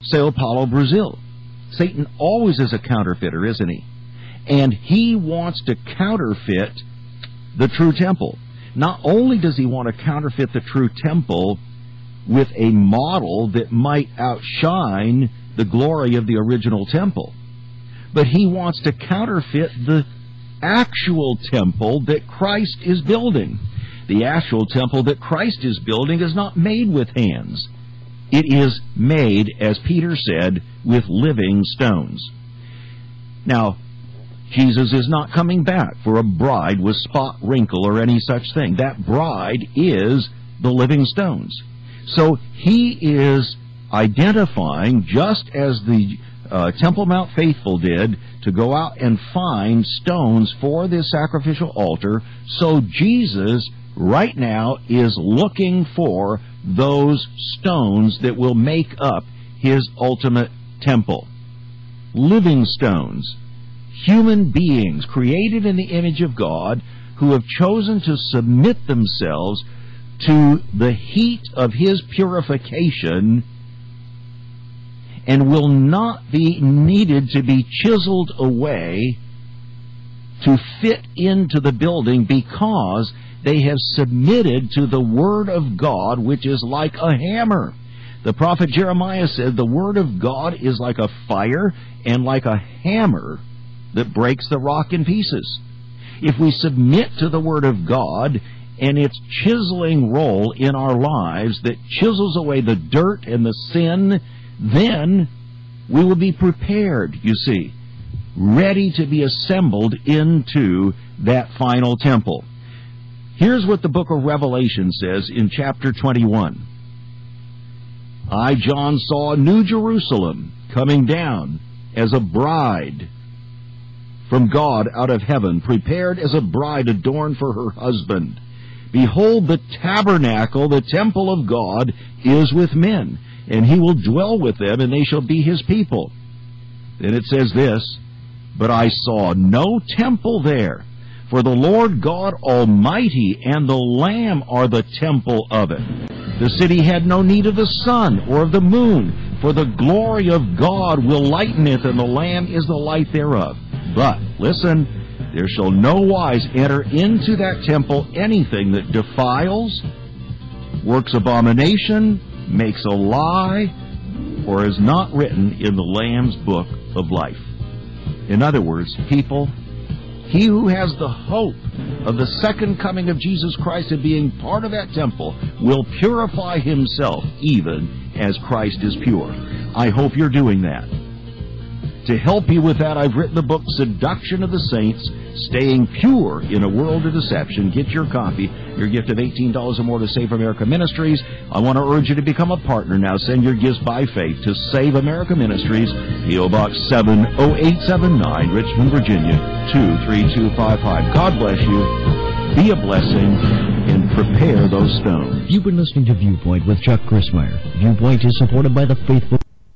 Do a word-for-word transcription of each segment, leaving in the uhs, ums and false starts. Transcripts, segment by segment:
Sao Paulo, Brazil. Satan always is a counterfeiter, isn't he? And he wants to counterfeit the true temple. Not only does he want to counterfeit the true temple with a model that might outshine the glory of the original temple, but he wants to counterfeit the actual temple that Christ is building. The actual temple that Christ is building is not made with hands. It is made, as Peter said, with living stones. Now, Jesus is not coming back for a bride with spot, wrinkle, or any such thing. That bride is the living stones. So he is identifying, just as the uh, Temple Mount Faithful did, to go out and find stones for this sacrificial altar. So Jesus right now is looking for those stones that will make up his ultimate temple. Living stones. Human beings created in the image of God who have chosen to submit themselves to the heat of his purification and will not be needed to be chiseled away to fit into the building, because they have submitted to the Word of God, which is like a hammer. The prophet Jeremiah said the Word of God is like a fire and like a hammer that breaks the rock in pieces. If we submit to the Word of God and its chiseling role in our lives that chisels away the dirt and the sin, then we will be prepared, you see, ready to be assembled into that final temple. Here's what the book of Revelation says in chapter twenty-one. I, John, saw a new Jerusalem coming down as a bride from God out of heaven, prepared as a bride adorned for her husband. Behold, the tabernacle, the temple of God, is with men, and he will dwell with them, and they shall be his people. Then it says this, but I saw no temple there, for the Lord God Almighty and the Lamb are the temple of it. The city had no need of the sun or of the moon, for the glory of God will lighten it, and the Lamb is the light thereof. But, listen, there shall no wise enter into that temple anything that defiles, works abomination, makes a lie, or is not written in the Lamb's book of life. In other words, people, he who has the hope of the second coming of Jesus Christ and being part of that temple will purify himself even as Christ is pure. I hope you're doing that. To help you with that, I've written the book, Seduction of the Saints, Staying Pure in a World of Deception. Get your copy, your gift of eighteen dollars or more to Save America Ministries. I want to urge you to become a partner now. Send your gifts by faith to Save America Ministries, P O Box seven oh eight seven nine, Richmond, Virginia, two three two five five. God bless you. Be a blessing and prepare those stones. You've been listening to Viewpoint with Chuck Crismier. Viewpoint is supported by the faithful.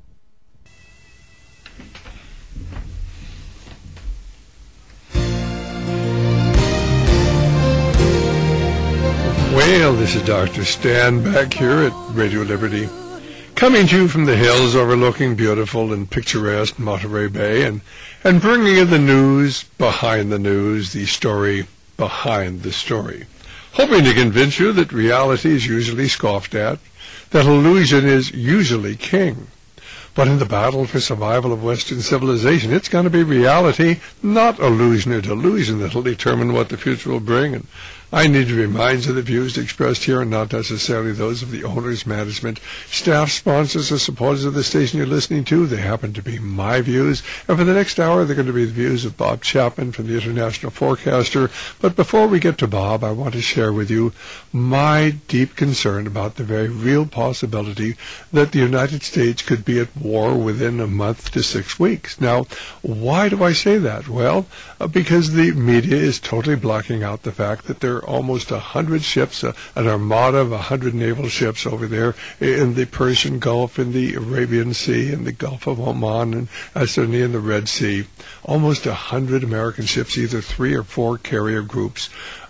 Well, this is Doctor Stan back here at Radio Liberty, coming to you from the hills overlooking beautiful and picturesque Monterey Bay, and, and bringing you the news behind the news, the story behind the story, hoping to convince you that reality is usually scoffed at, that illusion is usually king. But in the battle for survival of Western civilization, it's going to be reality, not illusion or delusion, that will determine what the future will bring. And I need to remind you that the views expressed here are not necessarily those of the owners, management, staff, sponsors, or supporters of the station you're listening to. They happen to be my views. And for the next hour, they're going to be the views of Bob Chapman from the International Forecaster. But before we get to Bob, I want to share with you my deep concern about the very real possibility that the United States could be at war within a month to six weeks. Now, why do I say that? Well, uh, because the media is totally blocking out the fact that there are almost a hundred ships, uh, an armada of a hundred naval ships over there in the Persian Gulf, in the Arabian Sea, in the Gulf of Oman, and uh, certainly in the Red Sea. Almost a hundred American ships, either three or four carrier groups,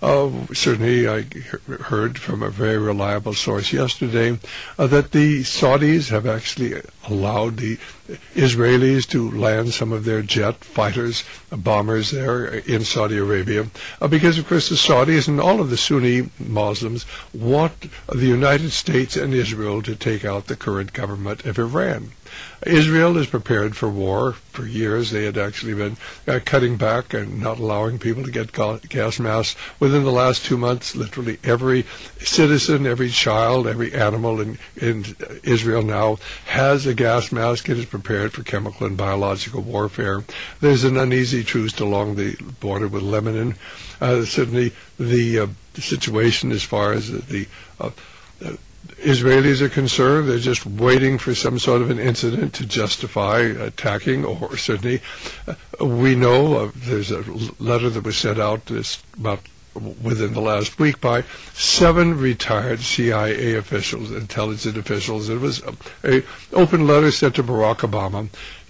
Uh, certainly, I he- heard from a very reliable source yesterday uh, that the Saudis have actually allowed the Israelis to land some of their jet fighters, uh, bombers there in Saudi Arabia, uh, because, of course, the Saudis and all of the Sunni Muslims want the United States and Israel to take out the current government of Iran. Israel is prepared for war. For years, they had actually been uh, cutting back and not allowing people to get ga- gas masks. Within the last two months, literally every citizen, every child, every animal in, in Israel now has a gas mask and is prepared for chemical and biological warfare. There's an uneasy truce along the border with Lebanon. Uh, certainly, the, uh, the situation as far as the uh, uh, Israelis are concerned, they're just waiting for some sort of an incident to justify attacking, or certainly uh, we know uh, there's a letter that was sent out this about within the last week by seven retired C I A officials, intelligence officials. It was an open letter sent to Barack Obama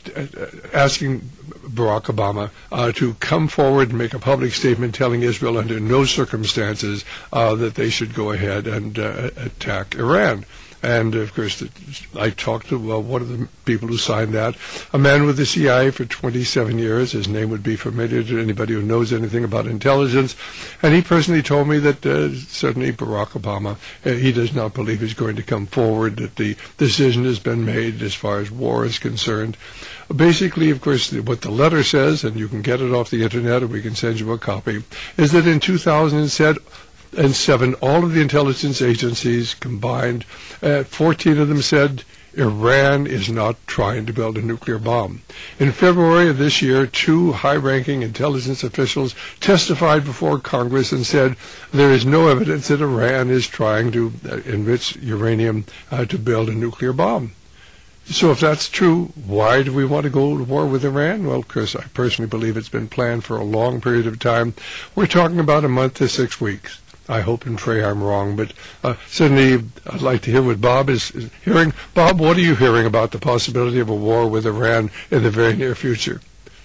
asking Barack Obama uh, to come forward and make a public statement telling Israel under no circumstances uh, that they should go ahead and uh, attack Iran. And, of course, I talked to uh, one of the people who signed that, a man with the C I A for twenty-seven years. His name would be familiar to anybody who knows anything about intelligence. And he personally told me that uh, certainly Barack Obama, uh, he does not believe he's going to come forward, that the decision has been made as far as war is concerned. Basically, of course, what the letter says, and you can get it off the Internet or we can send you a copy, is that in two thousand seven, all of the intelligence agencies combined, uh, fourteen of them said Iran is not trying to build a nuclear bomb. In February of this year, two high-ranking intelligence officials testified before Congress and said there is no evidence that Iran is trying to uh, enrich uranium uh, to build a nuclear bomb. So if that's true, why do we want to go to war with Iran? Well, of course, I personally believe it's been planned for a long period of time. We're talking about a month to six weeks. I hope and pray I'm wrong, but uh, certainly I'd like to hear what Bob is, is hearing. Bob, what are you hearing about the possibility of a war with Iran in the very near future?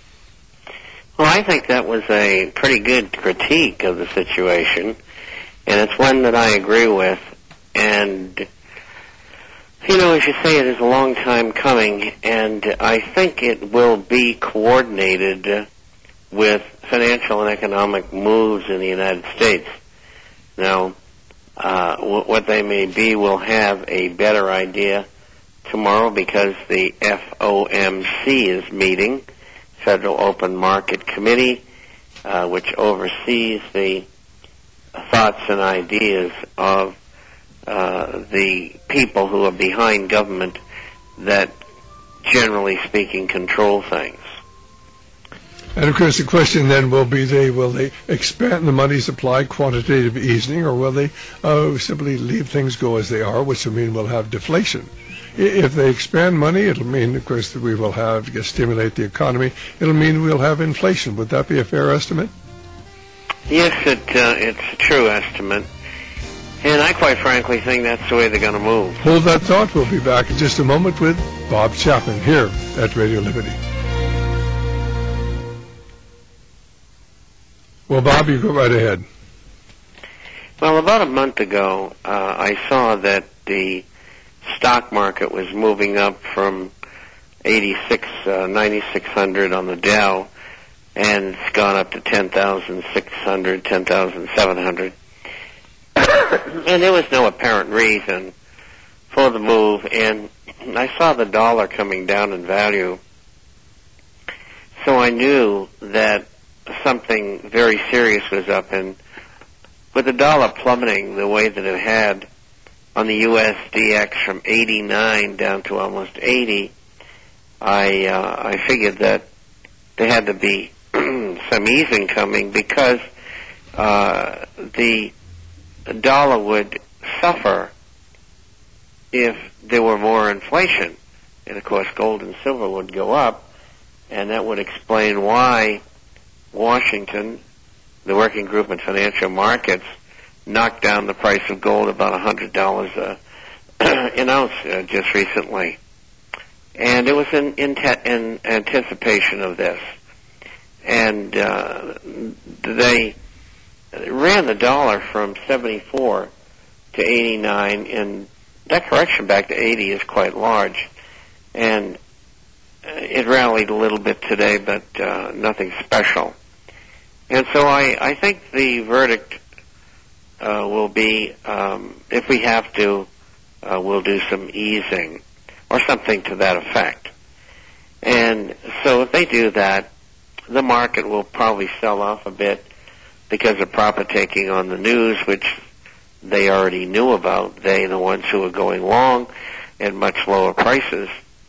Well, I think that was a pretty good critique of the situation, and it's one that I agree with. And, you know, as you say, it is a long time coming, and I think it will be coordinated with financial and economic moves in the United States. Now, uh, w- what they may be, we'll have a better idea tomorrow because the F O M C is meeting, Federal Open Market Committee, uh, which oversees the thoughts and ideas of uh, the people who are behind government that, generally speaking, control things. And, of course, the question then will be, they will they expand the money supply, quantitative easing, or will they uh, simply leave things go as they are, which will mean we'll have deflation? If they expand money, it'll mean, of course, that we will have, to stimulate the economy. It'll mean we'll have inflation. Would that be a fair estimate? Yes, it, uh, it's a true estimate. And I quite frankly think that's the way they're going to move. Hold that thought. We'll be back in just a moment with Bob Chapman here at Radio Liberty. Well, Bob, you go right ahead. Well, about a month ago, uh, I saw that the stock market was moving up from eighty-six, uh, ninety-six hundred on the Dow, and it's gone up to ten thousand six hundred, ten thousand seven hundred. And there was no apparent reason for the move, and I saw the dollar coming down in value, so I knew that something very serious was up. And with the dollar plummeting the way that it had on the U S D X from eighty-nine down to almost eighty, I uh, I figured that there had to be some easing coming, because uh, the dollar would suffer if there were more inflation. And, of course, gold and silver would go up, and that would explain why Washington, the Working Group in Financial Markets, knocked down the price of gold about one hundred dollars uh, an ounce uh, just recently. And it was in, in, te- in anticipation of this. And uh, they ran the dollar from seventy-four to eighty-nine, and that correction back to eighty is quite large. And it rallied a little bit today, but uh, nothing special. And so I, I think the verdict uh, will be, um, if we have to, uh, we'll do some easing or something to that effect. And so if they do that, the market will probably sell off a bit because of profit taking on the news, which they already knew about, they, the ones who are going long at much lower prices.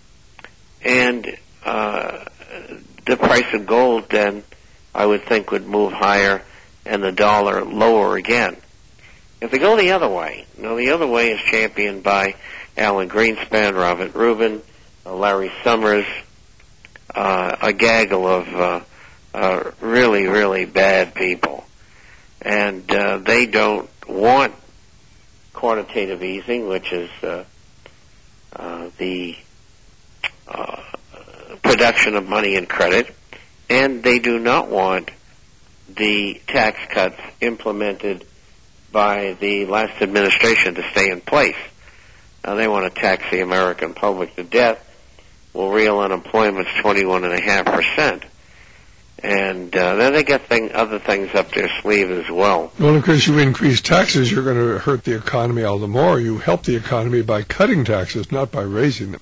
And uh, the price of gold then, I would think, would move higher and the dollar lower again. If they go the other way, now the other way is championed by Alan Greenspan, Robert Rubin, uh, Larry Summers, uh, a gaggle of uh, uh, really, really bad people. And uh, they don't want quantitative easing, which is uh, uh, the uh, production of money and credit, and they do not want the tax cuts implemented by the last administration to stay in place. Now, they want to tax the American public to death. Well, real unemployment's twenty-one point five percent. And uh, then they get thing, other things up their sleeve as well. Well, of course, you increase taxes, you're going to hurt the economy all the more. You help the economy by cutting taxes, not by raising them.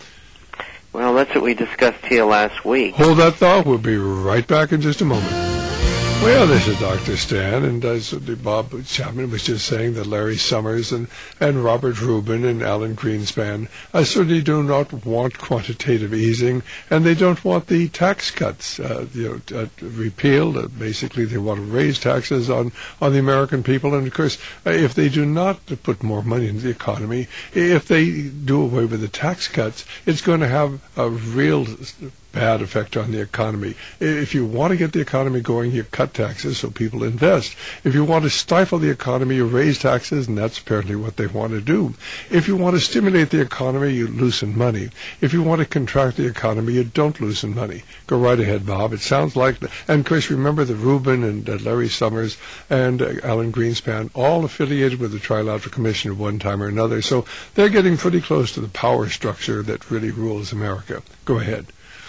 Well, that's what we discussed here last week. Hold that thought. We'll be right back in just a moment. Well, this is Doctor Stan, and as Bob Chapman was just saying that Larry Summers and, and Robert Rubin and Alan Greenspan uh, certainly do not want quantitative easing, and they don't want the tax cuts uh, you know, uh, repealed. Uh, basically, they want to raise taxes on, on the American people, and of course, uh, if they do not put more money into the economy, if they do away with the tax cuts, it's going to have a real bad effect on the economy. If you want to get the economy going, you cut taxes so people invest. If you want to stifle the economy, you raise taxes, and that's apparently what they want to do. If you want to stimulate the economy, you loosen money. If you want to contract the economy, you don't loosen money. Go right ahead, Bob. It sounds like, and Chris, remember that Rubin and uh, Larry Summers and uh, Alan Greenspan, all affiliated with the Trilateral Commission at one time or another, so they're getting pretty close to the power structure that really rules America. Go ahead.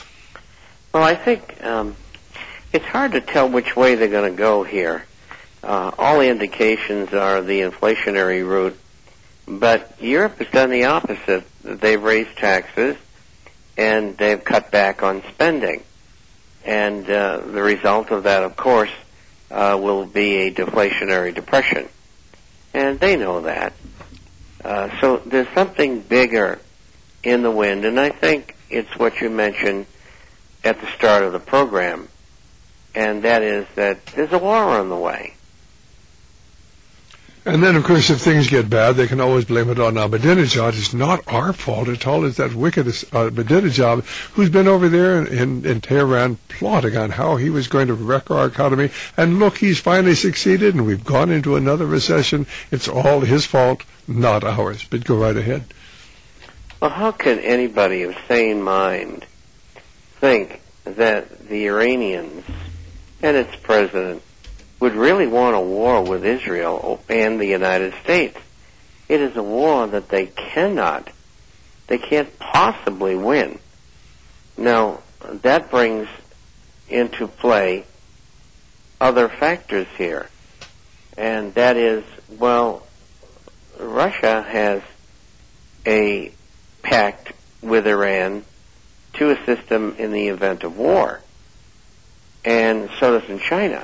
Well, I think um, it's hard to tell which way they're going to go here. Uh, all the indications are the inflationary route, but Europe has done the opposite. They've raised taxes, and they've cut back on spending. And uh, the result of that, of course, uh, will be a deflationary depression. And they know that. Uh, so there's something bigger in the wind, and I think it's what you mentioned at the start of the program, and that is that there's a war on the way. And then, of course, if things get bad, they can always blame it on Ahmadinejad. It's not our fault at all. It's that wicked Ahmadinejad who's been over there in, in, in Tehran plotting on how he was going to wreck our economy. And look, he's finally succeeded, and we've gone into another recession. It's all his fault, not ours. But go right ahead. Well, how can anybody of sane mind think that the Iranians and its president would really want a war with Israel and the United States? It is a war that they cannot, they can't possibly win. Now, that brings into play other factors here, and that is, well, Russia has a pact with Iran to assist them in the event of war. And so does in China.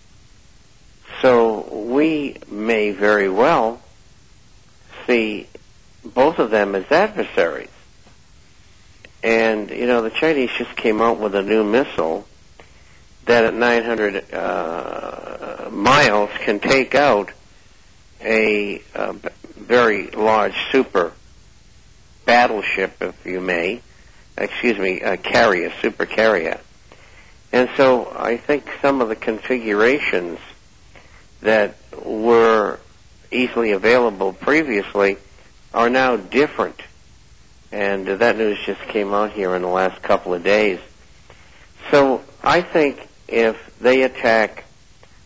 So we may very well see both of them as adversaries. And, you know, the Chinese just came out with a new missile that at nine hundred uh, miles can take out a, a very large super battleship, if you may, excuse me, a carrier, super carrier. And so I think some of the configurations that were easily available previously are now different. And uh, that news just came out here in the last couple of days. So I think if they attack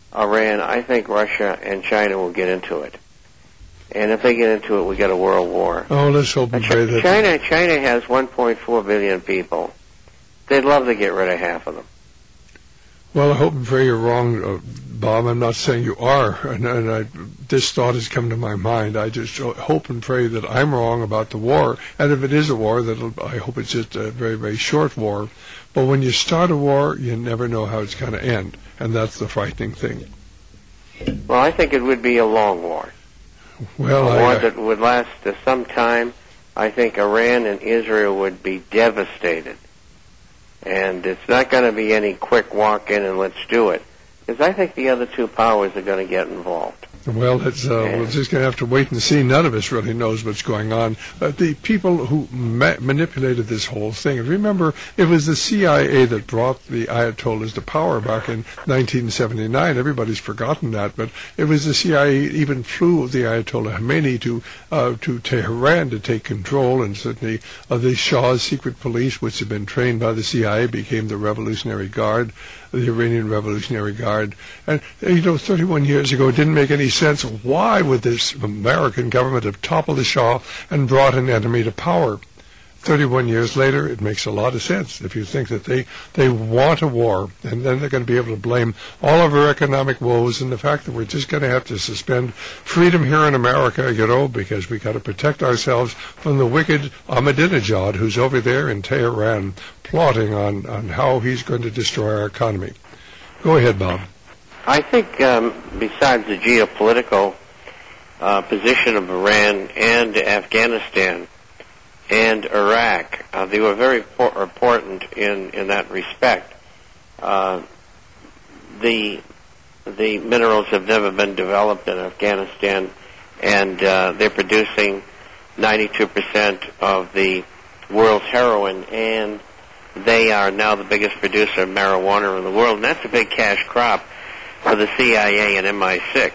Iran, I think Russia and China will get into it. And if they get into it, we get a world war. Oh, let's hope and pray that... China, China has one point four billion people. They'd love to get rid of half of them. Well, I hope and pray you're wrong, uh, Bob. I'm not saying you are, and, and I, this thought has come to my mind. I just hope and pray that I'm wrong about the war, and if it is a war, that I hope it's just a very, very short war. But when you start a war, you never know how it's going to end, and that's the frightening thing. Well, I think it would be a long war. Well, a I, war I, that would last uh, some time. I think Iran and Israel would be devastated. And it's not going to be any quick walk in and let's do it. Because I think the other two powers are going to get involved. Well, it's, uh, we're just going to have to wait and see. None of us really knows what's going on. Uh, the people who ma- manipulated this whole thing, and remember, it was the C I A that brought the Ayatollahs to power back in nineteen seventy-nine. Everybody's forgotten that, but it was the C I A even flew the Ayatollah Khomeini to uh, to Tehran to take control, and certainly uh, the Shah's secret police, which had been trained by the C I A, became the Revolutionary Guard, the Iranian Revolutionary Guard. And, you know, thirty-one years ago, it didn't make any sense. Why would this American government have toppled the Shah and brought an enemy to power? thirty-one years later, it makes a lot of sense if you think that they, they want a war, and then they're going to be able to blame all of our economic woes and the fact that we're just going to have to suspend freedom here in America, you know, because we got to protect ourselves from the wicked Ahmadinejad who's over there in Tehran plotting on, on how he's going to destroy our economy. Go ahead, Bob. I think um, besides the geopolitical uh, position of Iran and Afghanistan and Iraq, uh, they were very por- important in, in that respect. Uh, the the minerals have never been developed in Afghanistan, and uh, they're producing ninety-two percent of the world's heroin, and they are now the biggest producer of marijuana in the world, and that's a big cash crop for the C I A and M I six.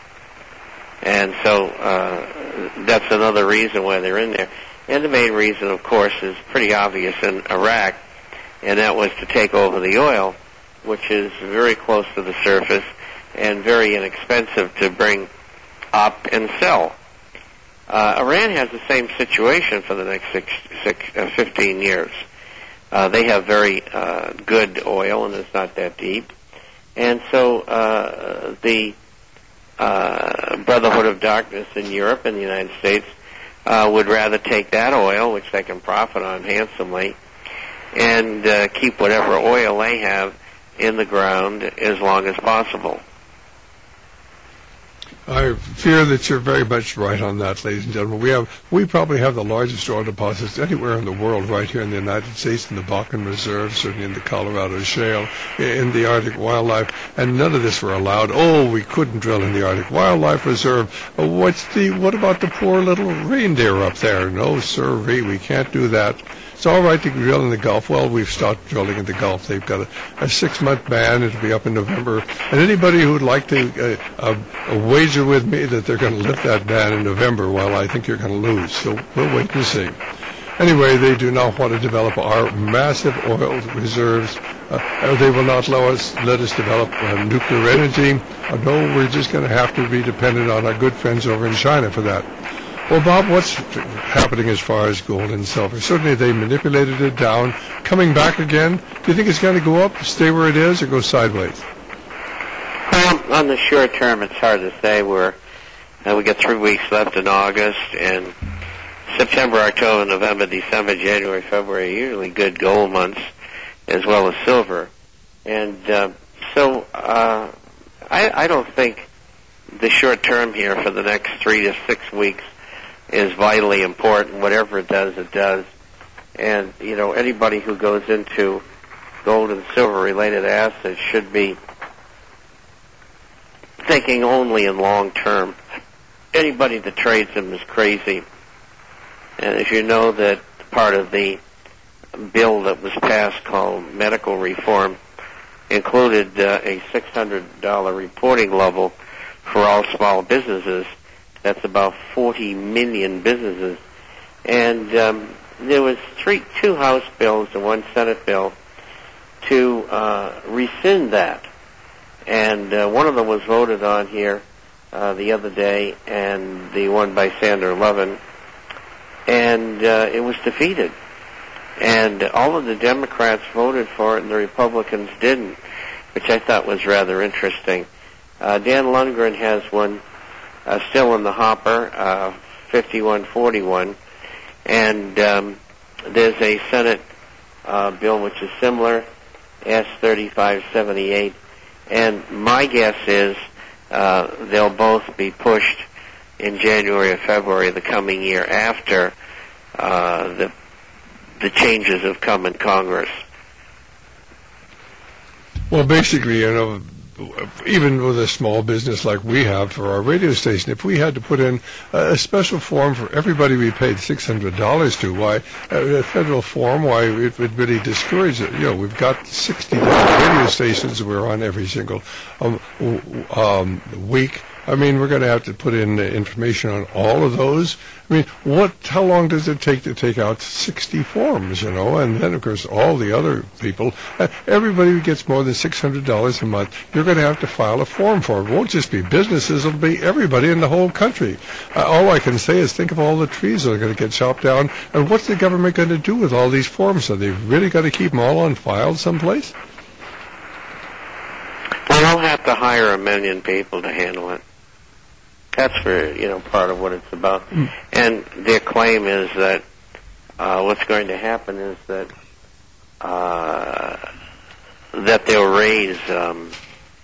And so uh, that's another reason why they're in there. And the main reason, of course, is pretty obvious in Iraq, and that was to take over the oil, which is very close to the surface and very inexpensive to bring up and sell. Uh, Iran has the same situation for the next six, six, uh, fifteen years. Uh, they have very uh, good oil, and it's not that deep. And so uh, the uh, Brotherhood of Darkness in Europe and the United States uh, would rather take that oil, which they can profit on handsomely, and uh, keep whatever oil they have in the ground as long as possible. I fear that you're very much right on that, ladies and gentlemen. We have, we probably have the largest oil deposits anywhere in the world, right here in the United States, in the Bakken Reserve, certainly in the Colorado Shale, in the Arctic Wildlife, and none of this were allowed. Oh, we couldn't drill in the Arctic Wildlife Reserve. What's the? What about the poor little reindeer up there? No, sirree, we can't do that. It's all right to drill in the Gulf. Well, we've stopped drilling in the Gulf. They've got a, a six-month ban. It'll be up in November. And anybody who would like to uh, uh, wager with me that they're going to lift that ban in November, well, I think you're going to lose. So we'll wait and see. Anyway, they do not want to develop our massive oil reserves. Uh, they will not let us, let us develop uh, nuclear energy. Uh, no, we're just going to have to be dependent on our good friends over in China for that. Well, Bob, what's happening as far as gold and silver? Certainly they manipulated it down. Coming back again, do you think it's going to go up, stay where it is, or go sideways? Well, on the short term, it's hard to say. We're, uh, we got three weeks left in August, and September, October, November, December, January, February, usually good gold months, as well as silver. And uh, so uh, I, I don't think the short term here for the next three to six weeks is vitally important. Whatever it does, it does. And, you know, anybody who goes into gold and silver-related assets should be thinking only in long term. Anybody that trades them is crazy. And as you know, that part of the bill that was passed called medical reform included uh, a six hundred dollars reporting level for all small businesses. That's about forty million businesses. And um, there was three, two House bills and one Senate bill to uh, rescind that. and uh, one of them was voted on here uh, the other day, and the one by Sandra Levin, and uh, it was defeated. And all of the Democrats voted for it, and the Republicans didn't, which I thought was rather interesting. Uh, Dan Lundgren has one uh, still in the hopper, uh, fifty-one forty-one, and um, there's a Senate uh, bill which is similar, S thirty-five seventy-eight, and my guess is uh, they'll both be pushed in January or February of the coming year after uh, the the changes have come in Congress. Well, basically, you know, even with a small business like we have for our radio station, if we had to put in a special form for everybody we paid six hundred dollars to, why, a federal form, why it would really discourage it. You know, we've got sixty different radio stations we're on every single um, um, week. I mean, we're going to have to put in information on all of those. I mean, what? How long does it take to take out sixty forms, you know? And then, of course, all the other people, uh, everybody who gets more than six hundred dollars a month, you're going to have to file a form for it. It won't just be businesses, it'll be everybody in the whole country. Uh, all I can say is think of all the trees that are going to get chopped down, and what's the government going to do with all these forms? Are they really going to keep them all on file someplace? Well, they'll have to hire a million people to handle it. That's for, you know, part of what it's about. Mm. And their claim is that uh, what's going to happen is that uh, that they'll raise um,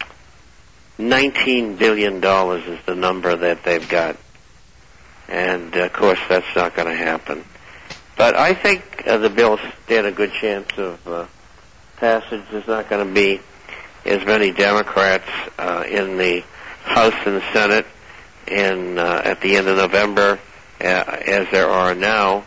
nineteen billion dollars is the number that they've got. And, uh, of course, that's not going to happen. But I think uh, the bill stand a good chance of uh, passage. There's not going to be as many Democrats uh, in the House and the Senate in uh, at the end of November uh, as there are now,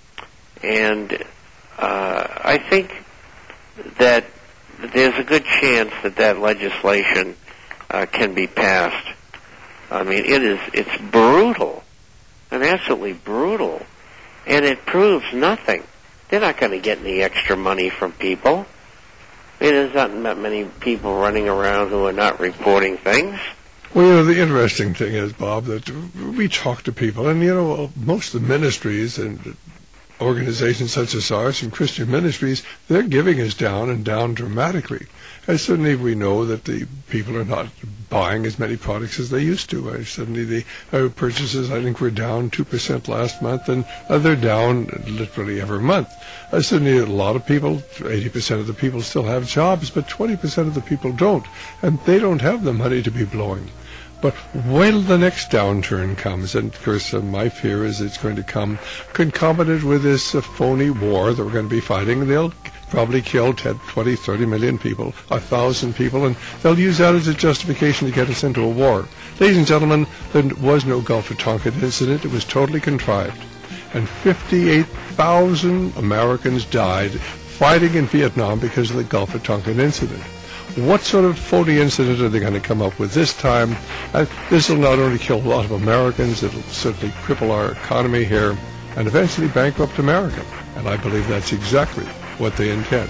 and uh, I think that there's a good chance that that legislation uh, can be passed. I mean, it is it's brutal, and absolutely brutal, and it proves nothing. They're not going to get any extra money from people. I mean, there's not that many people running around who are not reporting things. Well, you know, the interesting thing is, Bob, that we talk to people, and, you know, most of the ministries and organizations such as ours and Christian ministries, their giving is down and down dramatically. And suddenly we know that the people are not buying as many products as they used to. Uh, suddenly the uh, purchases, I think, were down two percent last month, and uh, they're down literally every month. Uh, suddenly a lot of people, eighty percent of the people still have jobs, but twenty percent of the people don't, and they don't have the money to be blowing. But when the next downturn comes, and of course uh, my fear is it's going to come concomitant with this uh, phony war that we're going to be fighting, they'll probably kill ten, twenty, thirty million people, a thousand people, and they'll use that as a justification to get us into a war. Ladies and gentlemen, there was no Gulf of Tonkin incident. It was totally contrived. And fifty-eight thousand Americans died fighting in Vietnam because of the Gulf of Tonkin incident. What sort of phony incident are they going to come up with this time? Uh, this will not only kill a lot of Americans, it will certainly cripple our economy here and eventually bankrupt America. And I believe that's exactly what they intend.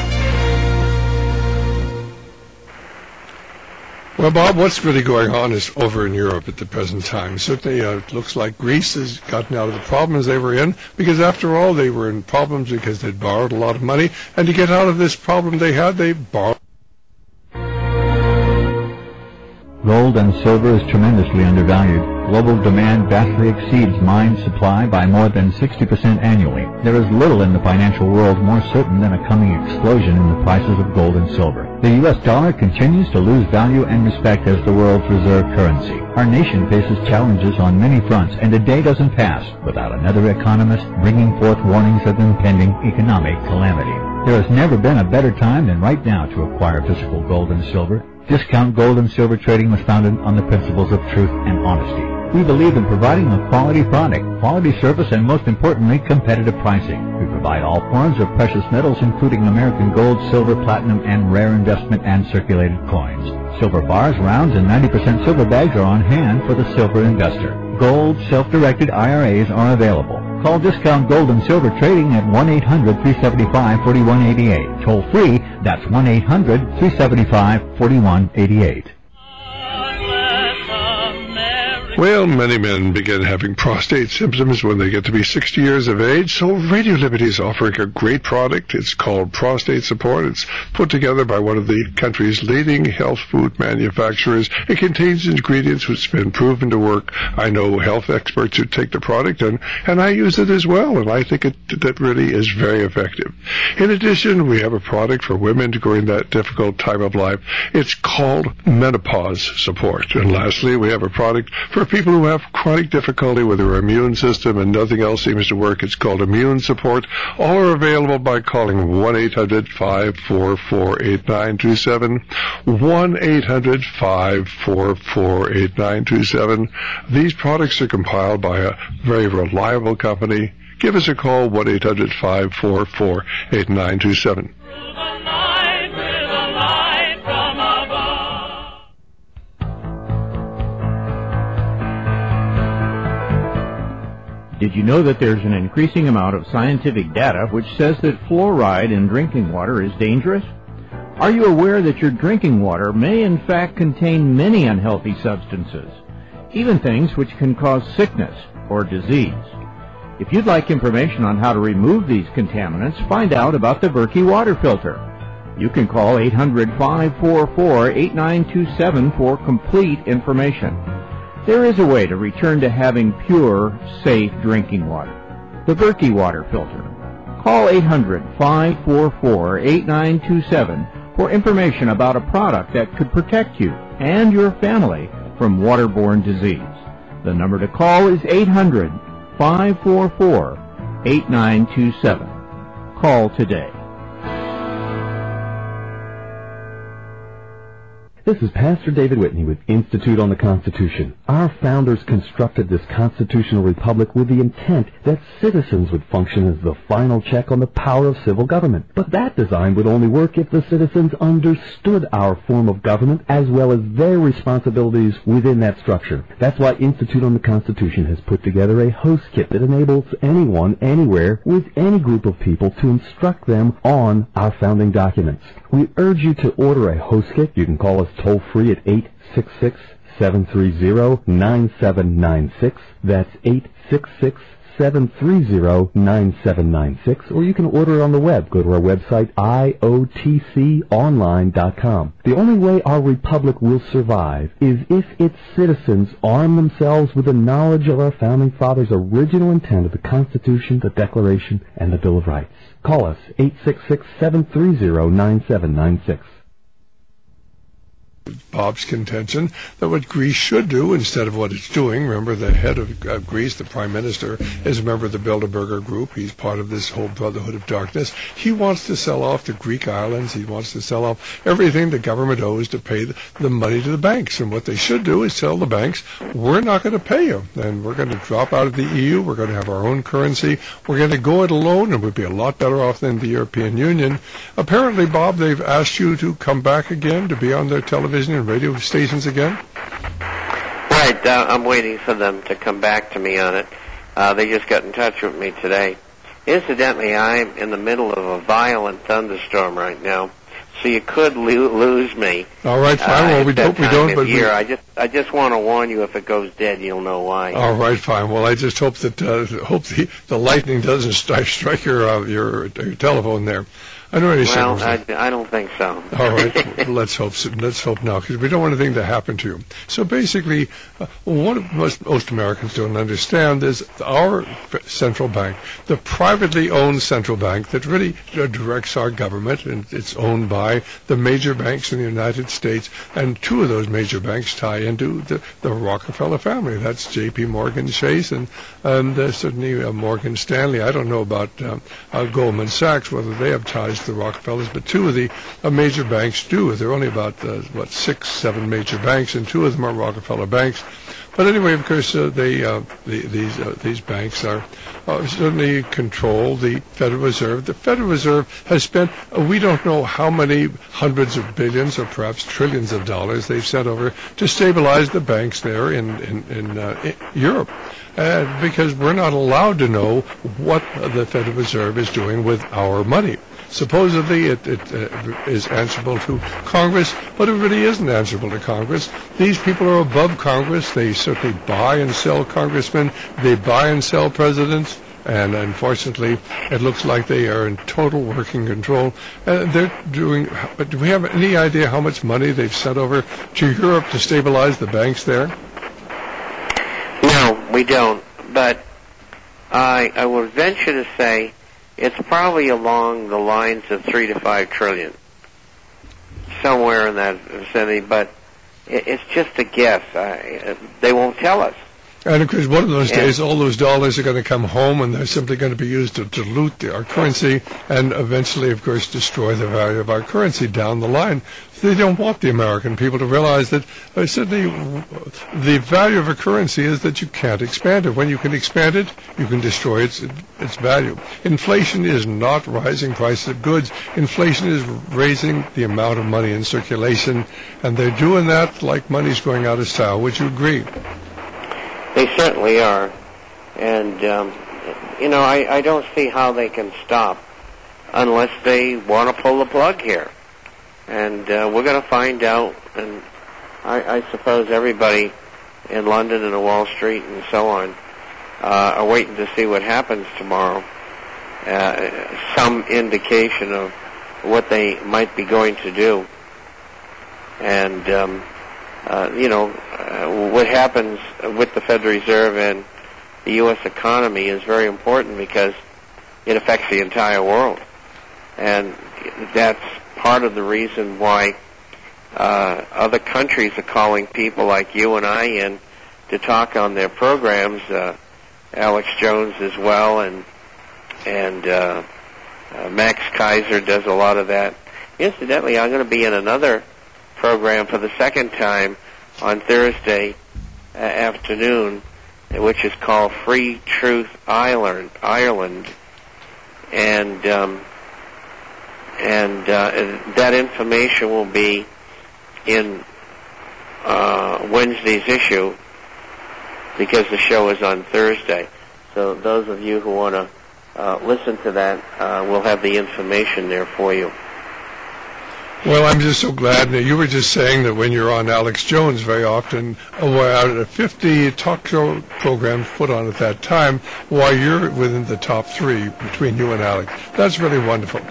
Well, Bob, what's really going on is over in Europe at the present time. Certainly, uh, it looks like Greece has gotten out of the problems they were in, because after all, they were in problems because they'd borrowed a lot of money, and to get out of this problem they had, they borrowed. Gold and silver is tremendously undervalued. Global demand vastly exceeds mine supply by more than sixty percent annually. There is little in the financial world more certain than a coming explosion in the prices of gold and silver. The U S dollar continues to lose value and respect as the world's reserve currency. Our nation faces challenges on many fronts, and a day doesn't pass without another economist bringing forth warnings of impending economic calamity. There has never been a better time than right now to acquire physical gold and silver. Discount Gold and Silver Trading was founded on the principles of truth and honesty. We believe in providing a quality product, quality service, and most importantly, competitive pricing. We provide all forms of precious metals, including American gold, silver, platinum, and rare investment and circulated coins. Silver bars, rounds, and ninety percent silver bags are on hand for the silver investor. Gold self-directed I R As are available. Call Discount Gold and Silver Trading at one eight hundred, three seven five, four one eight eight. Toll free, that's one eight hundred, three seven five, four one eight eight. Well, many men begin having prostate symptoms when they get to be sixty years of age, so Radio Liberty is offering a great product. It's called Prostate Support. It's put together by one of the country's leading health food manufacturers. It contains ingredients which have been proven to work. I know health experts who take the product, and, and I use it as well, and I think it that really is very effective. In addition, we have a product for women during that difficult time of life. It's called Menopause Support. And lastly, we have a product for people who have chronic difficulty with their immune system and nothing else seems to work. It's called Immune Support. All are available by calling one eight hundred, five four four, eight nine two seven, one eight hundred, five four four, eight nine two seven. These products are compiled by a very reliable company. Give us a call, one eight hundred, five four four, eight nine two seven. Did you know that there's an increasing amount of scientific data which says that fluoride in drinking water is dangerous? Are you aware that your drinking water may in fact contain many unhealthy substances, even things which can cause sickness or disease? If you'd like information on how to remove these contaminants, find out about the Berkey water filter. You can call eight hundred, five four four, eight nine two seven for complete information. There is a way to return to having pure, safe drinking water. The Berkey water filter. Call eight hundred, five four four, eight nine two seven for information about a product that could protect you and your family from waterborne disease. The number to call is eight hundred, five four four, eight nine two seven. Call today. This is Pastor David Whitney with Institute on the Constitution. Our founders constructed this constitutional republic with the intent that citizens would function as the final check on the power of civil government. But that design would only work if the citizens understood our form of government as well as their responsibilities within that structure. That's why Institute on the Constitution has put together a host kit that enables anyone, anywhere, with any group of people to instruct them on our founding documents. We urge you to order a host kit. You can call us toll-free at eight six six, seven three zero, nine seven nine six. That's eight six six, seven three zero, nine seven nine six. Or you can order it on the web. Go to our website, I O T C online dot com. The only way our republic will survive is if its citizens arm themselves with the knowledge of our founding fathers' original intent of the Constitution, the Declaration, and the Bill of Rights. Call us, eight six six, seven three zero, nine seven nine six. Bob's contention that what Greece should do instead of what it's doing, remember the head of uh, Greece, the prime minister, is a member of the Bilderberger group. He's part of this whole Brotherhood of Darkness. He wants to sell off the Greek islands. He wants to sell off everything the government owes to pay the, the money to the banks. And what they should do is tell the banks, we're not going to pay you, and we're going to drop out of the E U. We're going to have our own currency. We're going to go it alone, and we'd be a lot better off than the European Union. Apparently, Bob, they've asked you to come back again to be on their television and radio stations again? Right. Uh, I'm waiting for them to come back to me on it. Uh, they just got in touch with me today. Incidentally, I'm in the middle of a violent thunderstorm right now, so you could lo- lose me. All right, fine. Uh, well, we hope we don't. But year. we... I just, I just want to warn you. If it goes dead, you'll know why. All right, fine. Well, I just hope that uh, hope the, the lightning doesn't strike, strike your, uh, your your telephone there. I don't really well, I, I don't think so. All right, let's hope so. Let's hope now, because we don't want anything to happen to you. So basically, uh, what most, most Americans don't understand is our central bank, the privately owned central bank that really uh, directs our government, and it's owned by the major banks in the United States, and two of those major banks tie into the, the Rockefeller family. That's J P Morgan Chase and, and uh, certainly uh, Morgan Stanley. I don't know about uh, uh, Goldman Sachs, whether they have ties to the Rockefellers, but two of the uh, major banks do. There are only about, uh, what, six, seven major banks, and two of them are Rockefeller banks. But anyway, of course, uh, they uh, the, these uh, these banks are uh, certainly control the Federal Reserve. The Federal Reserve has spent uh, we don't know how many hundreds of billions or perhaps trillions of dollars they've sent over to stabilize the banks there in in, in, uh, in Europe. Uh, because we're not allowed to know what the Federal Reserve is doing with our money. Supposedly it, it uh, is answerable to Congress, but it really isn't answerable to Congress. These people are above Congress. They certainly buy and sell congressmen. They buy and sell presidents. And unfortunately, it looks like they are in total working control. Uh, they're doing, but do we have any idea how much money they've sent over to Europe to stabilize the banks there? No, we don't. But I, I would venture to say it's probably along the lines of three to five trillion, somewhere in that vicinity. But it, it's just a guess. I, they won't tell us. And of course, one of those Yeah. days, all those dollars are going to come home, and they're simply going to be used to dilute the, our currency, and eventually, of course, destroy the value of our currency down the line. They don't want the American people to realize that uh, certainly the value of a currency is that you can't expand it. When you can expand it, you can destroy its its value. Inflation is not rising prices of goods. Inflation is raising the amount of money in circulation, and they're doing that like money's going out of style. Would you agree? They certainly are. And, um, you know, I, I don't see how they can stop unless they want to pull the plug here. And uh, we're going to find out, and I, I suppose everybody in London and Wall Street and so on uh, are waiting to see what happens tomorrow. Uh, some indication of what they might be going to do. And, um, uh, you know, uh, what happens with the Federal Reserve and the U S economy is very important because it affects the entire world. And that's part of the reason why uh, other countries are calling people like you and I in to talk on their programs. Uh, Alex Jones as well, and and uh, uh, Max Kaiser does a lot of that. Incidentally, I'm going to be in another program for the second time on Thursday uh, afternoon, which is called Free Truth Ireland, Ireland, and um, and uh, that information will be in uh, Wednesday's issue because the show is on Thursday. So those of you who want to uh, listen to that, uh, we'll have the information there for you. Well, I'm just so glad that you were just saying that when you're on Alex Jones very often, uh, well, out of fifty talk show programs put on at that time, why you're within the top three between you and Alex. That's really wonderful.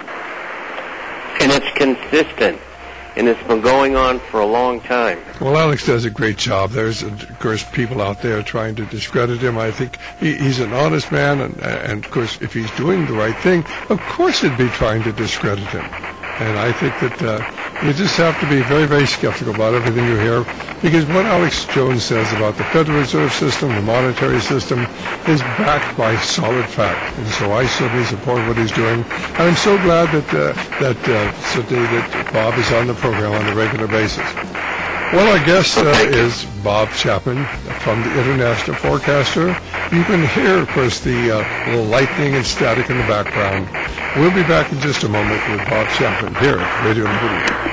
And it's consistent, and it's been going on for a long time. Well, Alex does a great job. There's, of course, people out there trying to discredit him. I think he, he's an honest man, and, and, of course, if he's doing the right thing, of course he'd be trying to discredit him. And I think that uh, you just have to be very, very skeptical about everything you hear, because what Alex Jones says about the Federal Reserve System, the monetary system, is backed by solid fact. And so I certainly support what he's doing. And I'm so glad that uh, that uh, certainly that Bob is on the program on a regular basis. Well, our guest uh, is Bob Chapman from the International Forecaster. You can hear, of course, the uh, lightning and static in the background. We'll be back in just a moment with Bob Chapman here at Radio Liberty.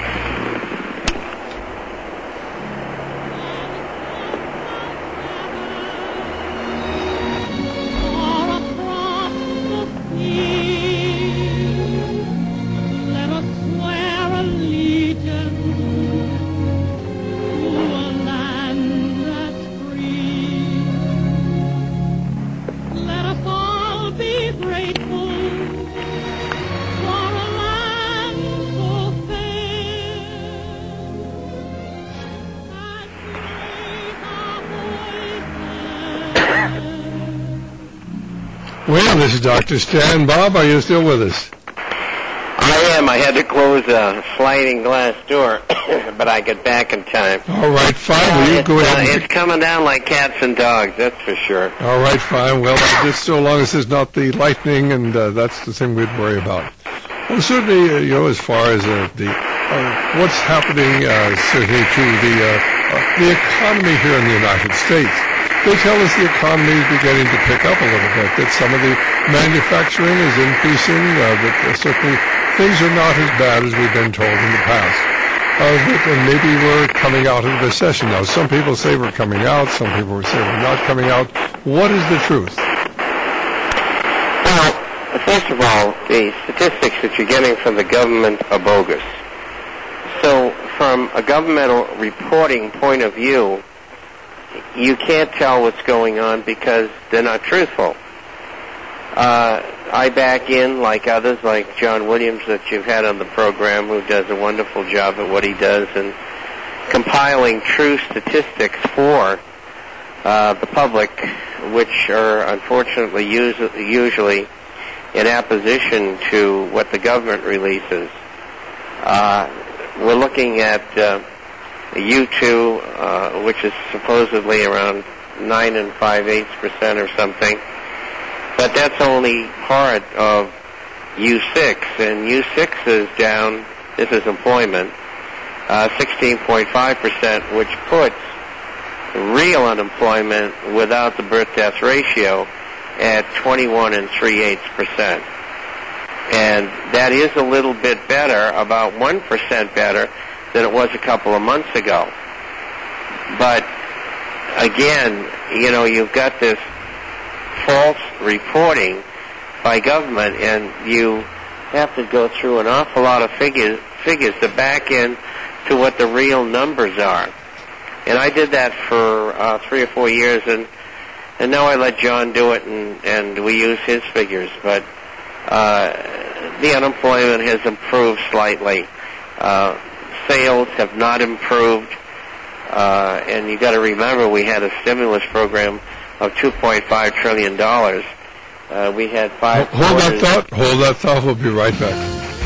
Well, this is Doctor Stan. Bob, are you still with us? I am. I had to close a sliding glass door, but I get back in time. All right, fine. Uh, Will you it's, go ahead uh, and... it's coming down like cats and dogs, that's for sure. All right, fine. Well, just so long as there's not the lightning, and uh, that's the thing we'd worry about. Well, certainly, uh, you know, as far as uh, the uh, what's happening, uh, certainly to the uh, uh, the economy here in the United States. They tell us the economy is beginning to pick up a little bit, that some of the manufacturing is increasing, uh, that uh, certainly things are not as bad as we've been told in the past. Uh, that, and maybe we're coming out of the recession now. Some people say we're coming out, some people say we're not coming out. What is the truth? Well, first of all, the statistics that you're getting from the government are bogus. So from a governmental reporting point of view, you can't tell what's going on because they're not truthful. Uh, I back in, like others, like John Williams that you've had on the program, who does a wonderful job at what he does in compiling true statistics for uh, the public, which are unfortunately usually, usually in opposition to what the government releases. Uh, we're looking at uh, U two, uh, which is supposedly around nine and five eighths percent or something, but that's only part of U six, and U six is down. This is employment, uh, sixteen point five percent, which puts real unemployment without the birth-death ratio at twenty-one and three eighths percent, and that is a little bit better, about one percent better than it was a couple of months ago. But again, you know, you've got this false reporting by government, and you have to go through an awful lot of figures figures to back in to what the real numbers are. And I did that for uh, three or four years, and and now I let John do it, and, and we use his figures. But uh, the unemployment has improved slightly. Uh, Sales have not improved, uh, and you got to remember we had a stimulus program of two point five trillion dollars. Uh, we had five. Hold that thought. Hold that thought. We'll be right back.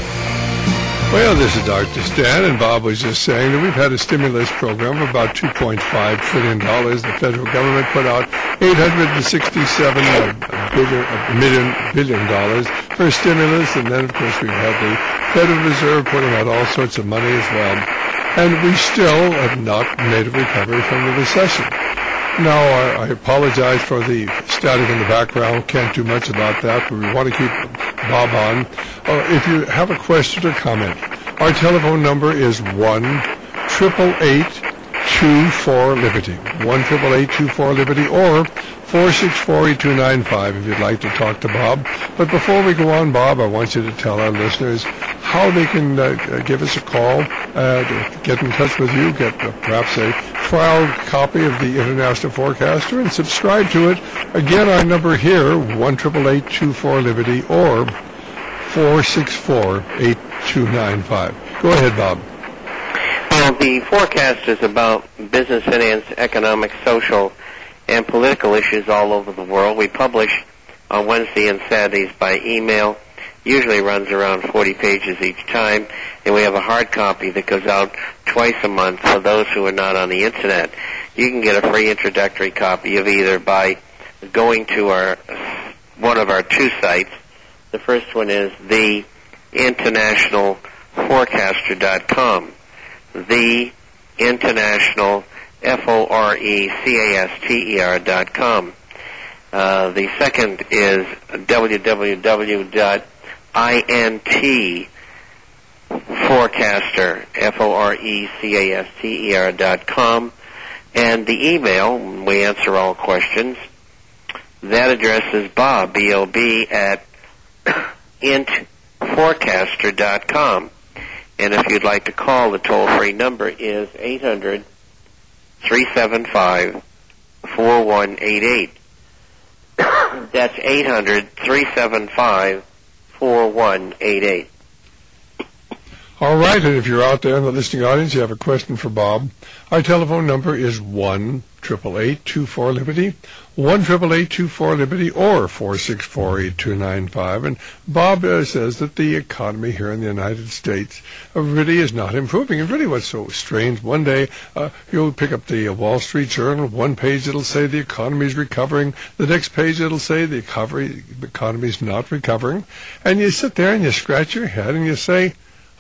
Well, this is Doctor Stan, and Bob was just saying that we've had a stimulus program of about two point five trillion dollars. The federal government put out eight hundred sixty-seven billion, million, billion dollars for stimulus, and then, of course, we've had the Federal Reserve putting out all sorts of money as well. And we still have not made a recovery from the recession. Now, I, I apologize for the static in the background. Can't do much about that, but we want to keep Bob on. Uh, if you have a question or comment, our telephone number is one eight eight eight, two four, Liberty. one eight eight eight, two four, Liberty, or four six four, eight two nine five if you'd like to talk to Bob. But before we go on, Bob, I want you to tell our listeners how they can uh, give us a call, uh, get in touch with you, get uh, perhaps a trial copy of the International Forecaster, and subscribe to it. Again, our number here, one eight eight eight, two four, Liberty, or four six four, eight two nine five. Go ahead, Bob. Well, the forecast is about business, finance, economic, social, and political issues all over the world. We publish on Wednesday and Saturdays by email. Usually runs around forty pages each time, and we have a hard copy that goes out twice a month for those who are not on the Internet. You can get a free introductory copy of either by going to our one of our two sites. The first one is the international forecaster dot com. The International, F O R E C A S T E R dot com. Uh, the second is w w w dot int forecaster, F O R E C A S T E R dot com. And the email, we answer all questions. That address is Bob, B O B, at int forecaster dot com. And if you'd like to call, the toll-free number is eight hundred, three seven five, four one eight eight. That's eight hundred, three seven five, four one eight eight. All right, and if you're out there in the listening audience, you have a question for Bob, our telephone number is one eight eight eight, two four, Liberty, one eight eight eight, two four, Liberty, or four six four, eight two nine five. And Bob uh, says that the economy here in the United States uh, really is not improving. And really what's so strange, one day uh, you'll pick up the uh, Wall Street Journal, one page it'll say the economy is recovering, the next page it'll say the economy, the economy is not recovering. And you sit there and you scratch your head and you say,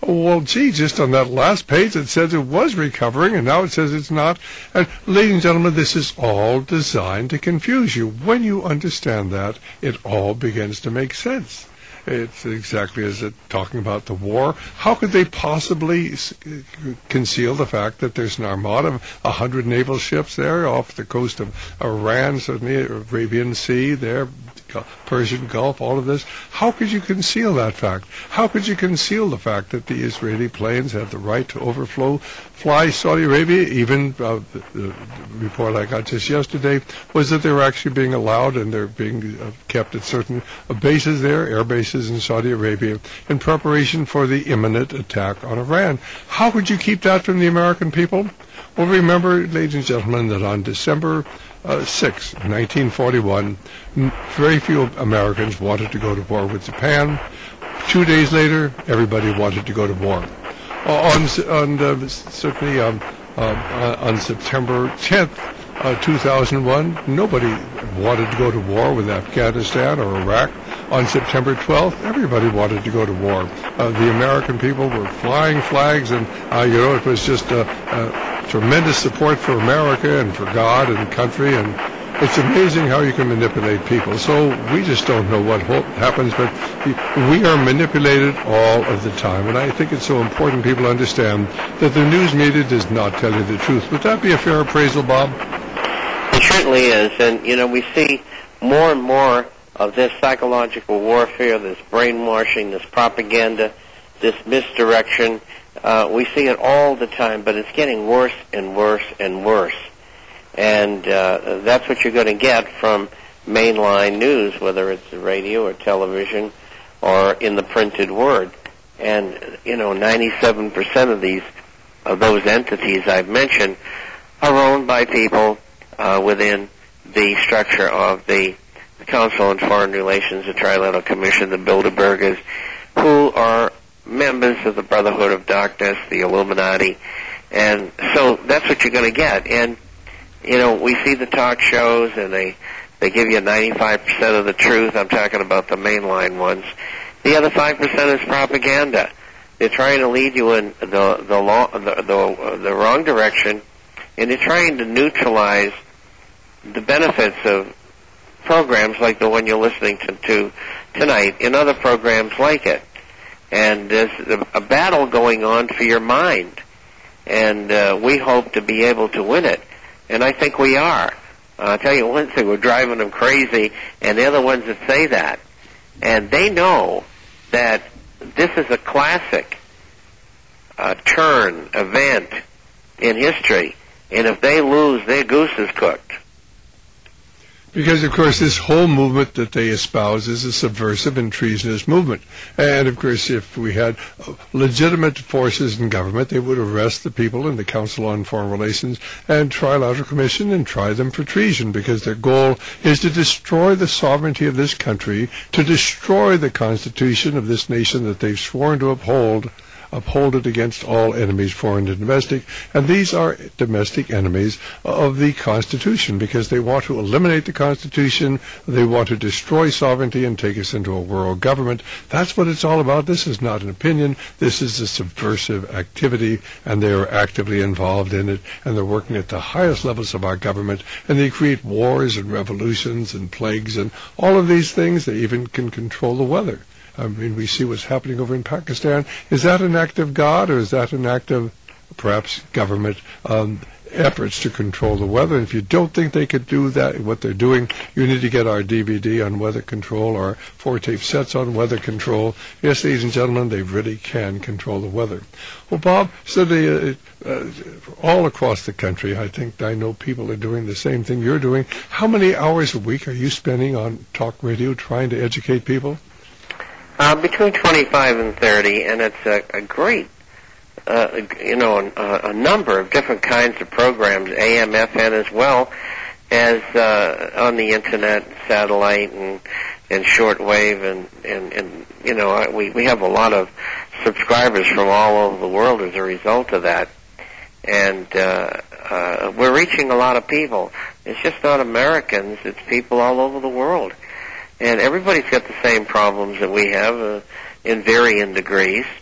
Well, gee, just on that last page it says it was recovering, and now it says it's not. And ladies and gentlemen, this is all designed to confuse you. When you understand that, it all begins to make sense. It's exactly as it talking about the war. How could they possibly s- conceal the fact that there's an armada of a hundred naval ships there off the coast of Iran, certainly Arabian Sea there, Persian Gulf, all of this? How could you conceal that fact? How could you conceal the fact that the Israeli planes have the right to overflow, fly Saudi Arabia? Even uh, the, the report I got just yesterday was that they were actually being allowed, and they're being uh, kept at certain uh, bases there, air bases in Saudi Arabia, in preparation for the imminent attack on Iran. How could you keep that from the American people? Well, remember, ladies and gentlemen, that on December Uh, sixth, nineteen forty-one, very few Americans wanted to go to war with Japan. Two days later, everybody wanted to go to war. Uh, on on uh, certainly um, uh, on September tenth, uh, two thousand one, nobody wanted to go to war with Afghanistan or Iraq. On September twelfth, everybody wanted to go to war. Uh, the American people were flying flags, and uh, you know, it was just a, a tremendous support for America and for God and country, and it's amazing how you can manipulate people. So we just don't know what ho- happens, but we are manipulated all of the time, and I think it's so important people understand that the news media does not tell you the truth. Would that be a fair appraisal, Bob? It certainly is, and you know, we see more and more of this psychological warfare, this brainwashing, this propaganda, this misdirection. Uh, we see it all the time, but it's getting worse and worse and worse. And uh, that's what you're going to get from mainline news, whether it's radio or television or in the printed word. And, you know, ninety-seven percent of these, of those entities I've mentioned are owned by people uh, within the structure of the Council on Foreign Relations, the Trilateral Commission, the Bilderbergers, who are members of the Brotherhood of Darkness, the Illuminati. And so that's what you're going to get. And, you know, we see the talk shows, and they, they give you ninety-five percent of the truth. I'm talking about the mainline ones. The other five percent is propaganda. They're trying to lead you in the, the, long, the, the, the wrong direction, and they're trying to neutralize the benefits of programs like the one you're listening to, to tonight and other programs like it. And there's a, a battle going on for your mind. And uh, we hope to be able to win it. And I think we are. Uh, I'll tell you one thing, we're driving them crazy, and they're the ones that say that. And they know that this is a classic uh, turn event in history. And if they lose, their goose is cooked. Because, of course, this whole movement that they espouse is a subversive and treasonous movement. And, of course, if we had legitimate forces in government, they would arrest the people in the Council on Foreign Relations and Trilateral Commission and try them for treason, because their goal is to destroy the sovereignty of this country, to destroy the Constitution of this nation that they've sworn to uphold, uphold it against all enemies, foreign and domestic. And these are domestic enemies of the Constitution, because they want to eliminate the Constitution, they want to destroy sovereignty and take us into a world government. That's what it's all about. This is not an opinion. This is a subversive activity, and they are actively involved in it, and they're working at the highest levels of our government, and they create wars and revolutions and plagues and all of these things. They even can control the weather. I mean, we see what's happening over in Pakistan. Is that an act of God, or is that an act of perhaps government um, efforts to control the weather? And if you don't think they could do that, what they're doing, you need to get our D V D on weather control, or four tape sets on weather control. Yes, ladies and gentlemen, they really can control the weather. Well, Bob, so they, uh, uh, all across the country, I think I know people are doing the same thing you're doing. How many hours a week are you spending on talk radio trying to educate people? Uh, between twenty-five and thirty, and it's a, a great, uh, you know, a, a number of different kinds of programs, A M, F M, as well as uh, on the internet, satellite, and and shortwave, and, and, and you know, we, we have a lot of subscribers from all over the world as a result of that. And uh, uh, we're reaching a lot of people. It's just not Americans, it's people all over the world. And everybody's got the same problems that we have uh, in varying degrees.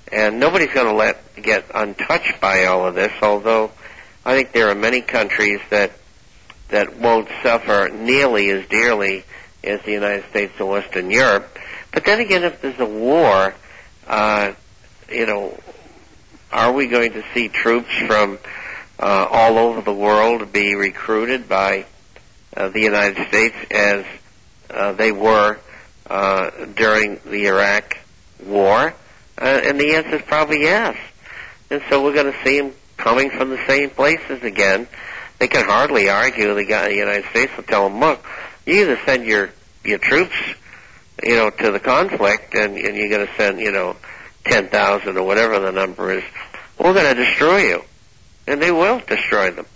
And nobody's going to let get untouched by all of this, although I think there are many countries that that won't suffer nearly as dearly as the United States or Western Europe. But then again, if there's a war, uh, you know, are we going to see troops from uh, all over the world be recruited by uh, the United States as uh, they were uh, during the Iraq War? Uh, and the answer is probably yes. And so we're going to see them coming from the same places again. They can hardly argue. The guy, the United States will tell them, look, you either send your, your troops, you know, to the conflict, and, and you're going to send, you know, ten thousand or whatever the number is, we're going to destroy you. And they will destroy them.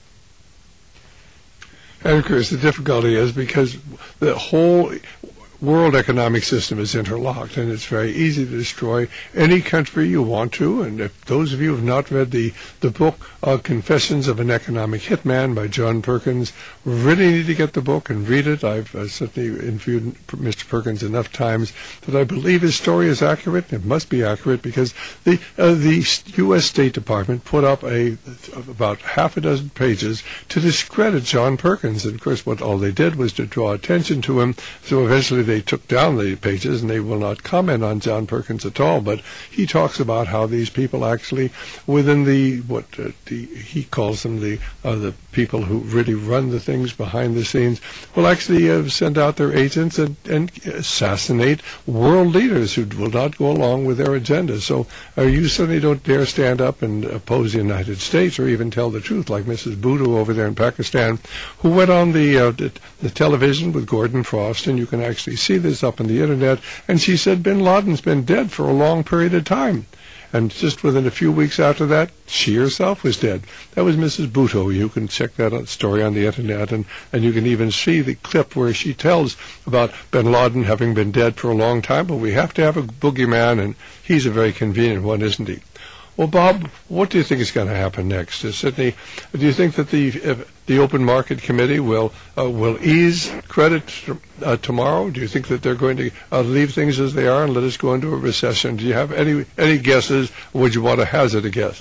And of course, the difficulty is because the whole world economic system is interlocked, and it's very easy to destroy any country you want to. And if those of you who have not read the, the book uh, Confessions of an Economic Hitman by John Perkins, really need to get the book and read it. I've uh, certainly interviewed Mister Perkins enough times that I believe his story is accurate. It must be accurate because the uh, the U S State Department put up a about half a dozen pages to discredit John Perkins. And of course, what all they did was to draw attention to him. So eventually they took down the pages, and they will not comment on John Perkins at all. But he talks about how these people actually, within the what uh, the, he calls them the uh, the people who really run the things behind the scenes, will actually uh, send out their agents and, and assassinate world leaders who will not go along with their agenda. So uh, you certainly don't dare stand up and oppose the United States or even tell the truth, like Missus Bhutto over there in Pakistan, who went on the, uh, the, the television with Gordon Frost, and you can actually see this up on the internet, and she said bin Laden's been dead for a long period of time. And just within a few weeks after that, she herself was dead. That was Missus Bhutto. You can check that story on the internet, and, and you can even see the clip where she tells about bin Laden having been dead for a long time, but we have to have a boogeyman, and he's a very convenient one, isn't he? Well, Bob, what do you think is going to happen next? Is Sydney, do you think that the uh, the Open Market Committee will uh, will ease credit uh, tomorrow? Do you think that they're going to uh, leave things as they are and let us go into a recession? Do you have any any guesses? Or would you want to hazard a guess?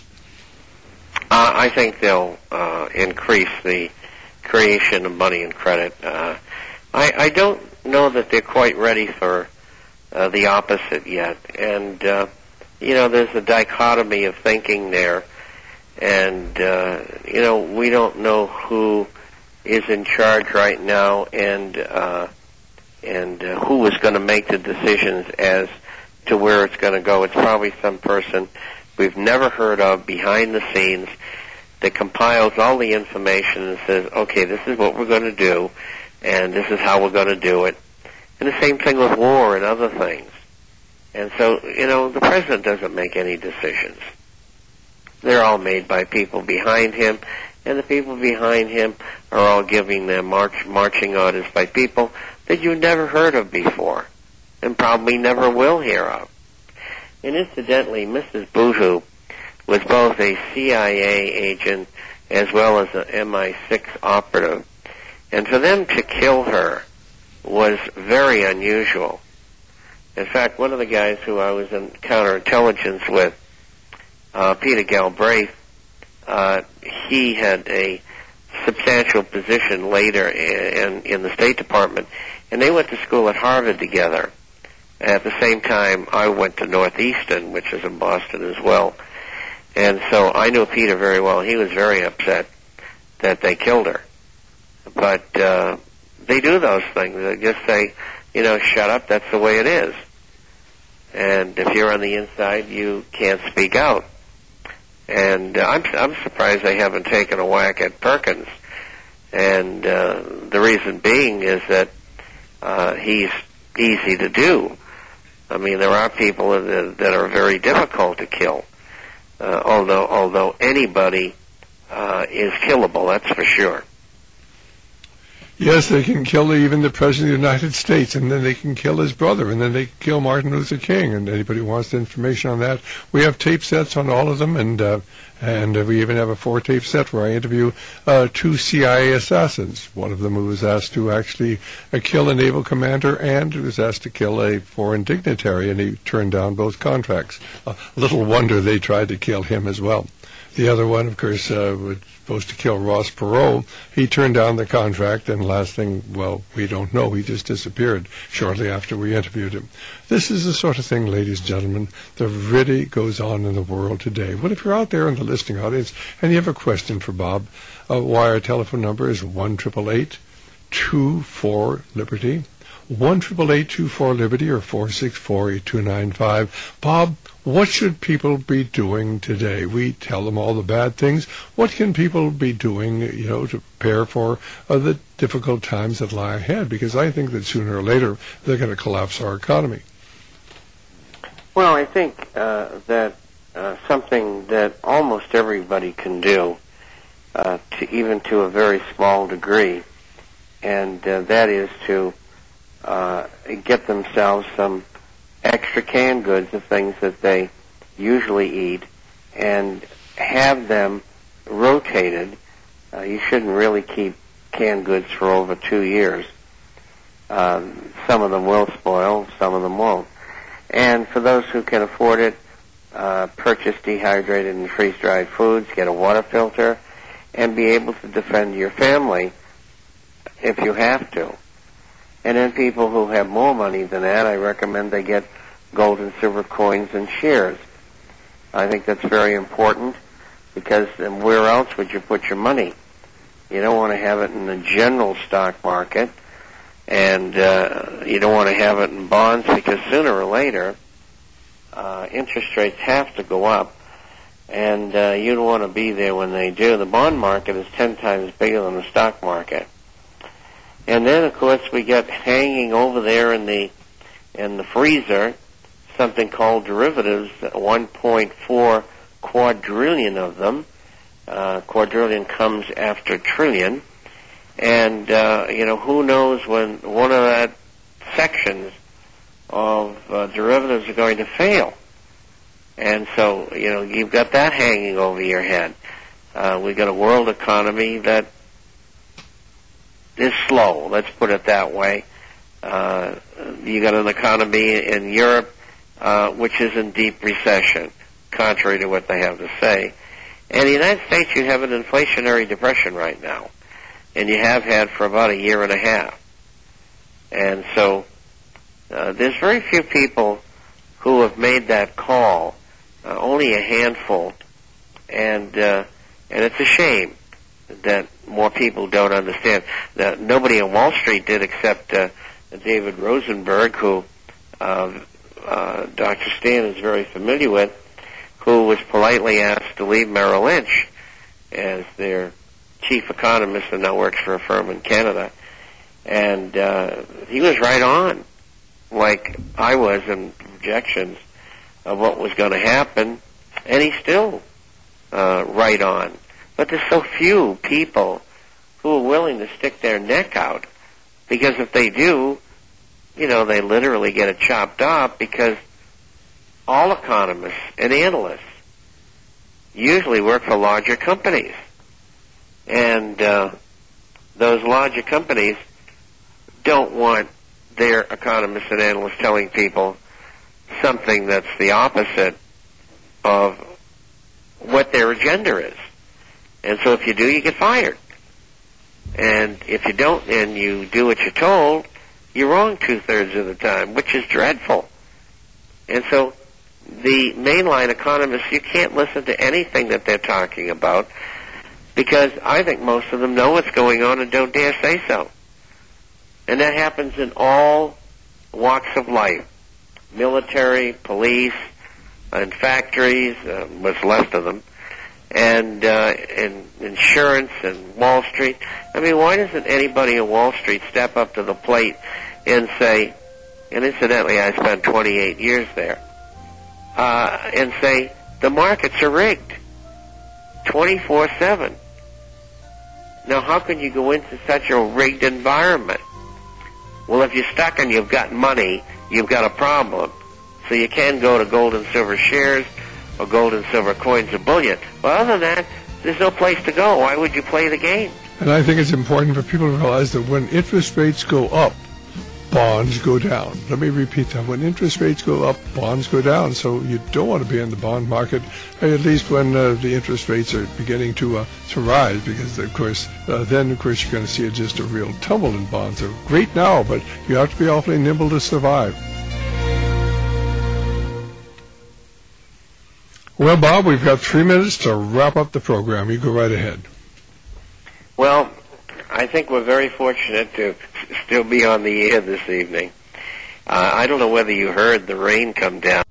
Uh, I think they'll uh, increase the creation of money and credit. Uh, I, I don't know that they're quite ready for uh, the opposite yet, and. Uh, You know, there's a dichotomy of thinking there, and, uh, you know, we don't know who is in charge right now and uh, and uh, who is going to make the decisions as to where it's going to go. It's probably some person we've never heard of behind the scenes that compiles all the information and says, okay, this is what we're going to do, and this is how we're going to do it. And the same thing with war and other things. And so, you know, the president doesn't make any decisions. They're all made by people behind him, and the people behind him are all giving their march, marching orders by people that you never heard of before, and probably never will hear of. And incidentally, Missus Bhutto was both a C I A agent as well as an M I six operative. And for them to kill her was very unusual. In fact, one of the guys who I was in counterintelligence with, uh, Peter Galbraith, uh, he had a substantial position later in, in the State Department, and they went to school at Harvard together. At the same time, I went to Northeastern, which is in Boston as well. And so I knew Peter very well. He was very upset that they killed her. But uh, they do those things. They just say, you know, shut up, that's the way it is. And if you're on the inside, you can't speak out. And uh, I'm, I'm surprised they haven't taken a whack at Perkins. And uh, the reason being is that uh, he's easy to do. I mean, there are people that, that are very difficult to kill. Uh, although, although anybody uh, is killable, that's for sure. Yes, they can kill even the President of the United States, and then they can kill his brother, and then they can kill Martin Luther King. And anybody who wants the information on that, we have tape sets on all of them, and uh, And uh, we even have a four-tape set where I interview uh, two C I A assassins. One of them who was asked to actually uh, kill a naval commander and who was asked to kill a foreign dignitary, and he turned down both contracts. Uh, little wonder they tried to kill him as well. The other one, of course, uh, was supposed to kill Ross Perot. He turned down the contract, and last thing, well, we don't know. He just disappeared shortly after we interviewed him. This is the sort of thing, ladies and gentlemen, that really goes on in the world today. Well, if you're out there in the listening audience and you have a question for Bob, uh, why our telephone number is one eight eight eight, two four, Liberty, one eight eight eight, two four, Liberty, or four six four, eight two nine five. Bob, what should people be doing today? We tell them all the bad things. What can people be doing, you know, to prepare for uh, the difficult times that lie ahead? Because I think that sooner or later they're going to collapse our economy. Well, I think uh, that uh, something that almost everybody can do, uh, to even to a very small degree, and uh, that is to uh, get themselves some extra canned goods of things that they usually eat and have them rotated. Uh, you shouldn't really keep canned goods for over two years. Um, some of them will spoil, some of them won't. And for those who can afford it, uh, purchase dehydrated and freeze-dried foods, get a water filter, and be able to defend your family if you have to. And then people who have more money than that, I recommend they get gold and silver coins and shares. I think that's very important, because um, where else would you put your money? You don't want to have it in the general stock market, and uh, you don't want to have it in bonds, because sooner or later uh, interest rates have to go up, and uh, you don't want to be there when they do. The bond market is ten times bigger than the stock market. And then, of course, we get hanging over there in the in the freezer something called derivatives, one point four quadrillion of them. Uh, quadrillion comes after trillion. And, uh, you know, who knows when one of that sections of uh, derivatives are going to fail. And so, you know, you've got that hanging over your head. Uh, we've got a world economy that is slow, let's put it that way. Uh, you got an economy in Europe uh, which is in deep recession, contrary to what they have to say. And in the United States, you have an inflationary depression right now, and you have had for about a year and a half. And so uh, there's very few people who have made that call, uh, only a handful, and uh, and it's a shame that more people don't understand. That nobody on Wall Street did, except uh, David Rosenberg, who uh, uh, Doctor Stan is very familiar with, who was politely asked to leave Merrill Lynch as their chief economist and now works for a firm in Canada. And uh, he was right on, like I was in projections of what was going to happen, and he's still uh, right on. But there's so few people who are willing to stick their neck out, because if they do, you know, they literally get it chopped off, because all economists and analysts usually work for larger companies. And uh, those larger companies don't want their economists and analysts telling people something that's the opposite of what their agenda is. And so if you do, you get fired. And if you don't and you do what you're told, you're wrong two-thirds of the time, which is dreadful. And so the mainline economists, you can't listen to anything that they're talking about, because I think most of them know what's going on and don't dare say so. And that happens in all walks of life. Military, police, and factories, uh, what's left of them, and uh, and insurance and Wall Street. I mean, why doesn't anybody on Wall Street step up to the plate and say, and incidentally, I spent twenty-eight years there, uh, and say, the markets are rigged twenty-four seven. Now, how can you go into such a rigged environment? Well, if you're stuck and you've got money, you've got a problem. So you can go to gold and silver shares, or gold and silver coins or bullion. Well, other than that, there's no place to go. Why would you play the game? And I think it's important for people to realize that when interest rates go up, bonds go down. Let me repeat that. When interest rates go up, bonds go down. So you don't want to be in the bond market, at least when uh, the interest rates are beginning to uh, to rise, because, of course, uh, then, of course, you're going to see just a real tumble in bonds. They're great now, but you have to be awfully nimble to survive. Well, Bob, we've got three minutes to wrap up the program. You go right ahead. Well, I think we're very fortunate to still be on the air this evening. Uh, I don't know whether you heard the rain come down.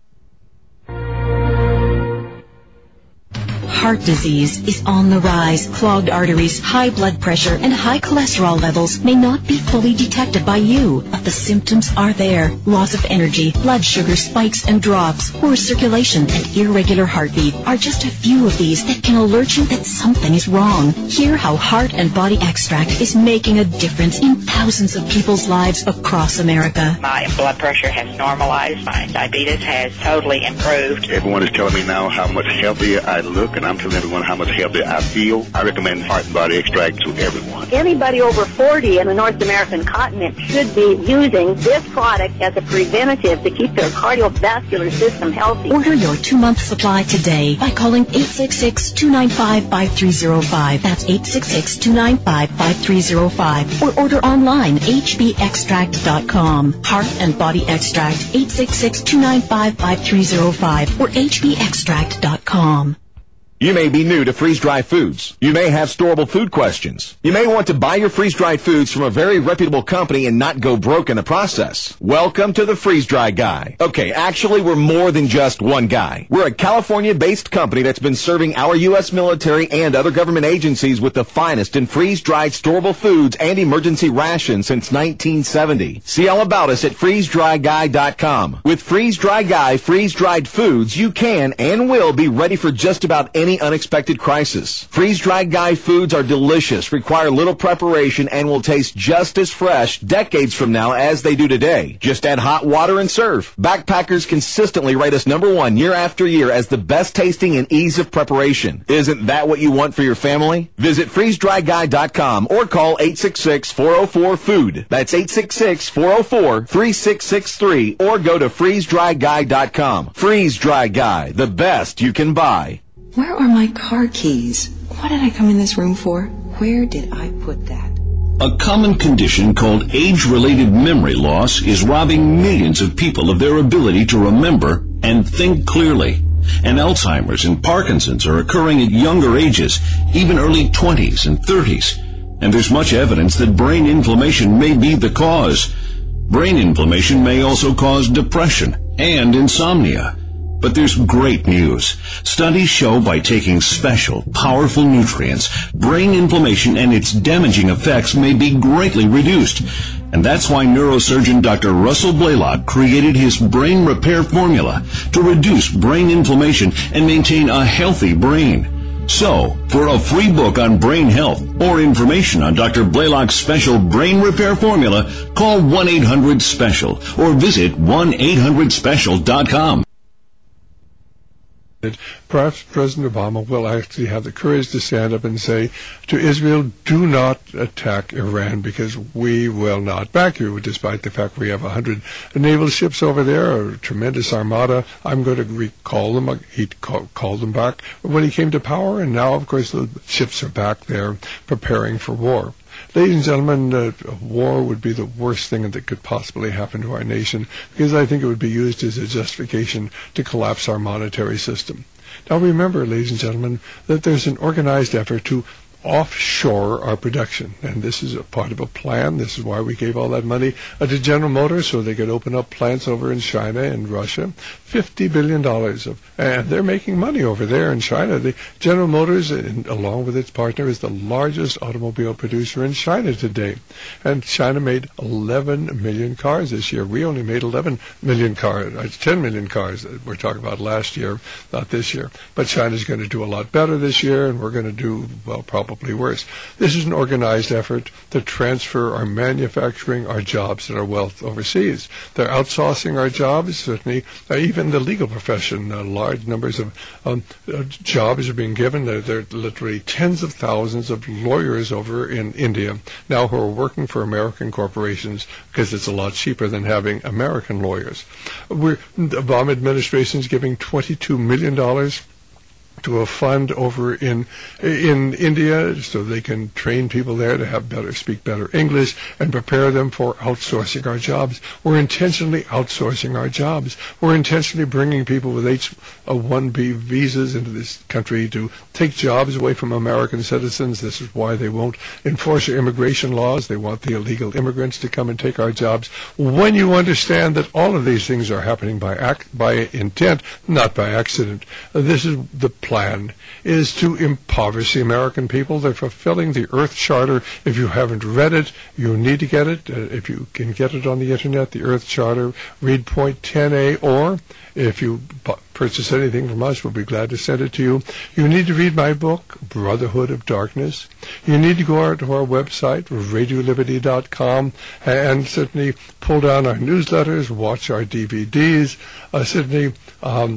Heart disease is on the rise. Clogged arteries, high blood pressure, and high cholesterol levels may not be fully detected by you, but the symptoms are there. Loss of energy, blood sugar spikes and drops, poor circulation, and irregular heartbeat are just a few of these that can alert you that something is wrong. Hear how Heart and Body Extract is making a difference in thousands of people's lives across America. My blood pressure has normalized. My diabetes has totally improved. Everyone is telling me now how much healthier I look, and I'm telling everyone how much healthier I feel. I recommend Heart and Body Extract to everyone. Anybody over forty in the North American continent should be using this product as a preventative to keep their cardiovascular system healthy. Order your two-month supply today by calling eight six six, two nine five, five three zero five. That's eight six six, two nine five, five three zero five. Or order online, h b extract dot com. Heart and Body Extract, eight six six, two nine five, five three zero five or h b extract dot com. You may be new to freeze-dried foods. You may have storable food questions. You may want to buy your freeze-dried foods from a very reputable company and not go broke in the process. Welcome to the Freeze-Dry Guy. Okay, actually, we're more than just one guy. We're a California-based company that's been serving our U S military and other government agencies with the finest in freeze-dried storable foods and emergency rations since nineteen seventy. See all about us at freeze dry guy dot com. With Freeze-Dry Guy freeze-dried foods, you can and will be ready for just about any Any unexpected crisis. Freeze-dried Guy foods are delicious, require little preparation, and will taste just as fresh decades from now as they do today. Just add hot water and serve. Backpackers consistently rate us number one year after year as the best tasting and ease of preparation. Isn't that what you want for your family? Visit freeze dry guy dot com or call eight six six, four oh four, food. That's eight six six, four oh four, three six six three or go to freeze dry guy dot com. Freeze-Dry Guy, the best you can buy. Where are my car keys? What did I come in this room for? Where did I put that? A common condition called age-related memory loss is robbing millions of people of their ability to remember and think clearly. And Alzheimer's and Parkinson's are occurring at younger ages, even early twenties and thirties. And there's much evidence that brain inflammation may be the cause. Brain inflammation may also cause depression and insomnia. But there's great news. Studies show by taking special, powerful nutrients, brain inflammation and its damaging effects may be greatly reduced. And that's why neurosurgeon Doctor Russell Blaylock created his brain repair formula to reduce brain inflammation and maintain a healthy brain. So, for a free book on brain health or information on Doctor Blaylock's special brain repair formula, call one eight hundred special or visit one eight hundred special dot com. Perhaps President Obama will actually have the courage to stand up and say to Israel, do not attack Iran because we will not back you, despite the fact we have one hundred naval ships over there, a tremendous armada. I'm going to recall them. He call, called them back when he came to power, and now, of course, the ships are back there preparing for war. Ladies and gentlemen, uh, war would be the worst thing that could possibly happen to our nation because I think it would be used as a justification to collapse our monetary system. Now remember, ladies and gentlemen, that there's an organized effort to offshore our production, and this is a part of a plan. This is why we gave all that money uh, to General Motors so they could open up plants over in China and Russia. fifty billion dollars of, and they're making money over there in China. The General Motors, in, along with its partner, is the largest automobile producer in China today, and China made eleven million cars this year. We only made eleven million cars. It's ten million cars that we're talking about last year, not this year. But China's going to do a lot better this year, and we're going to do, well, probably probably worse. This is an organized effort to transfer our manufacturing, our jobs, and our wealth overseas. They're outsourcing our jobs, certainly, uh, even the legal profession. Uh, large numbers of um, uh, jobs are being given. There, there are literally tens of thousands of lawyers over in India now who are working for American corporations because it's a lot cheaper than having American lawyers. We're, the Obama administration is giving twenty-two million dollars to a fund over in in India so they can train people there to have better speak better English and prepare them for outsourcing our jobs. We're intentionally outsourcing our jobs. We're intentionally bringing people with H one B visas into this country to take jobs away from American citizens. This is why they won't enforce our immigration laws. They want the illegal immigrants to come and take our jobs. When you understand that all of these things are happening by act, by intent, not by accident, this is the plan is to impoverish the American people. They're fulfilling the Earth Charter. If you haven't read it, you need to get it. Uh, if you can get it on the Internet, the Earth Charter, read point ten A, or if you bu- purchase anything from us, we'll be glad to send it to you. You need to read my book, Brotherhood of Darkness. You need to go out to our website, radio liberty dot com, and certainly pull down our newsletters, watch our D V Ds, uh, certainly um,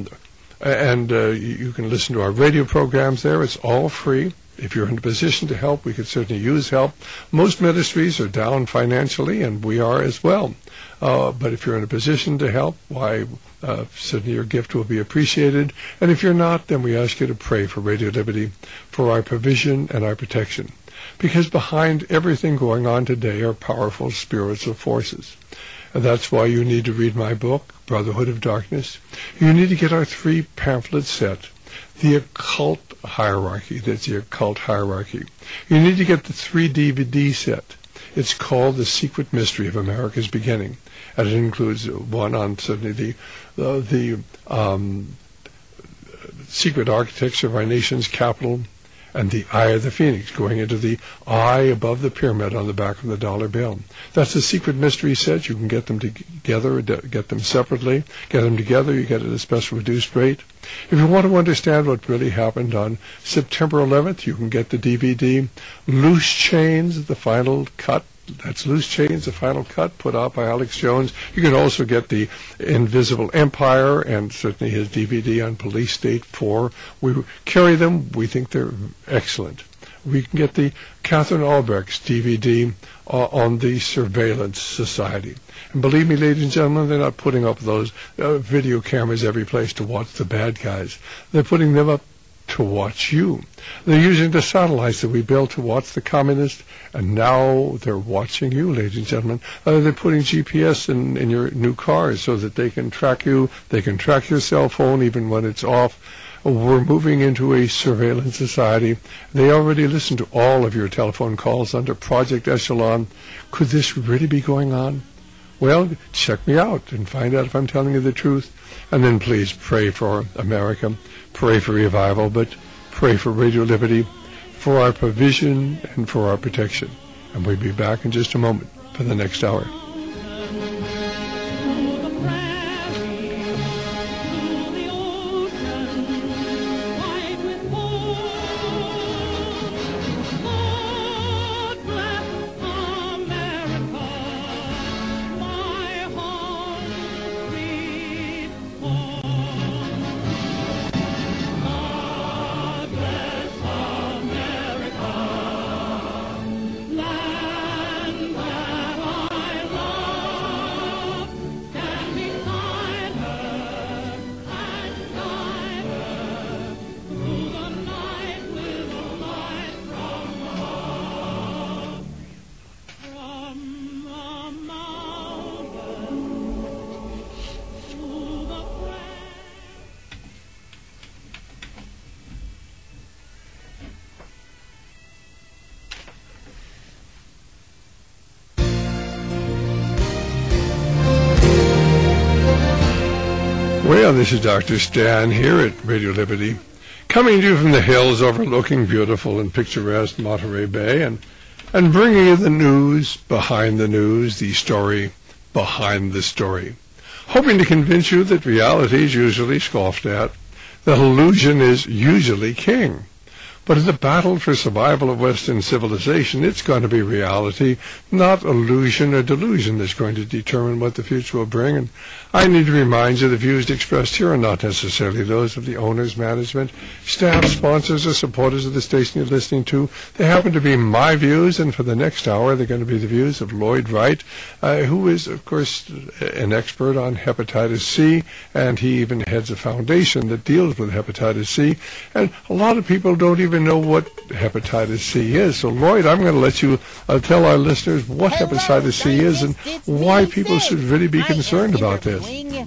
And uh, you can listen to our radio programs there. It's all free. If you're in a position to help, we could certainly use help. Most ministries are down financially, and we are as well. Uh, but if you're in a position to help, why, uh, certainly your gift will be appreciated. And if you're not, then we ask you to pray for Radio Liberty, for our provision and our protection. Because behind everything going on today are powerful spiritual forces. And that's why you need to read my book, Brotherhood of Darkness. You need to get our three pamphlet set, The Occult Hierarchy. That's the Occult Hierarchy. You need to get the three D V D set. It's called The Secret Mystery of America's Beginning. And it includes one on certainly the, uh, the um, secret architecture of our nation's capital, and the Eye of the Phoenix, going into the eye above the pyramid on the back of the dollar bill. That's a secret mystery set. You can get them together, get them separately. Get them together, you get it at a special reduced rate. If you want to understand what really happened on September eleventh, you can get the D V D, Loose Chains, the final cut. That's Loose Chains, the final cut, put out by Alex Jones. You can also get the Invisible Empire and certainly his D V D on Police State four. We carry them. We think they're excellent. We can get the Catherine Albrecht's D V D uh, on the Surveillance Society. And believe me, ladies and gentlemen, they're not putting up those uh, video cameras every place to watch the bad guys. They're putting them up to watch you. They're using the satellites that we built to watch the communists, and now they're watching you, ladies and gentlemen. Uh, they're putting G P S in, in your new cars so that they can track you. They can track your cell phone even when it's off. We're moving into a surveillance society. They already listen to all of your telephone calls under Project Echelon. Could this really be going on? Well, check me out and find out if I'm telling you the truth. And then please pray for America. Pray for revival, but pray for Radio Liberty, for our provision and for our protection. And we'll be back in just a moment for the next hour. Well, this is Doctor Stan here at Radio Liberty, coming to you from the hills overlooking beautiful and picturesque Monterey Bay, and, and bringing you the news behind the news, the story behind the story, hoping to convince you that reality is usually scoffed at, that illusion is usually king. But in the battle for survival of Western civilization, it's going to be reality, not illusion or delusion that's going to determine what the future will bring. And I need to remind you the views expressed here are not necessarily those of the owners, management, staff, sponsors, or supporters of the station you're listening to. They happen to be my views, and for the next hour, they're going to be the views of Lloyd Wright, uh, who is, of course, an expert on hepatitis C, and he even heads a foundation that deals with hepatitis C. And a lot of people don't even know what hepatitis C is. So, Lloyd, I'm going to let you uh, tell our listeners what Hello, hepatitis C is and why people should really be concerned about this.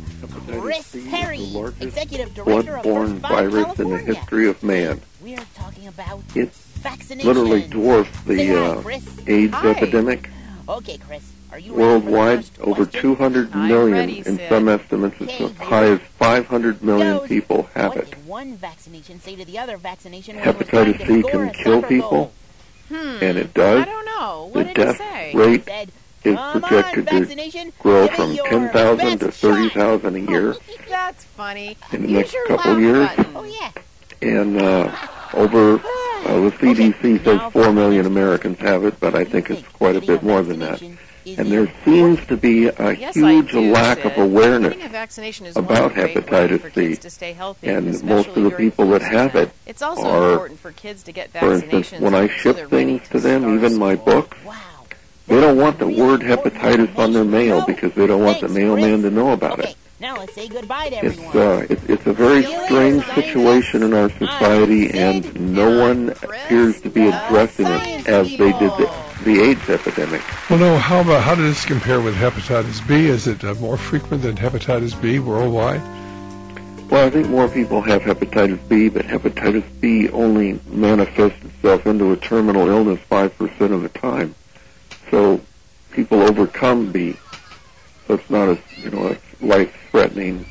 Chris Perry, Executive Director blood-borne of First virus in the history of man. We're talking about It vaccination. literally dwarfs the uh, AIDS Hi. epidemic. Okay, Chris, are you Worldwide, over two hundred million, ready, in Sid. some estimates as high as five hundred million people have what it. did one vaccination say to the other vaccination when it was trying Hepatitis to C score can a kill soccer people, goal? and it does. I don't know. The What did death he say? rate He said, is "Come projected on, to vaccination, grow give it from your ten thousand to best thirty thousand a year That's funny. in the Use next your couple laugh years. button. Oh, yeah. And uh, over, uh, the C D C says four million Americans have it, but I think it's quite a bit more than that. And there seems to be a Yes, I huge do, lack Sid. of awareness Getting a vaccination is about one great way for hepatitis kids C. to stay healthy, And especially most of the during people flu that have season. it It's also are, important for kids to get for instance, vaccinations when I so ship they're ready things to them, start even my school. books, they don't want the word hepatitis on their mail because they don't want the mailman to know about it. Now let's say goodbye to It's everyone. uh, it's, it's a very strange situation in our society, and no one appears to be addressing it as they did the, the AIDS epidemic. Well, no, how about, how does this compare with hepatitis B? Is it uh, more frequent than hepatitis B worldwide? Well, I think more people have hepatitis B, but hepatitis B only manifests itself into a terminal illness five percent of the time. So people overcome B. So it's not as, you know, a life-threatening.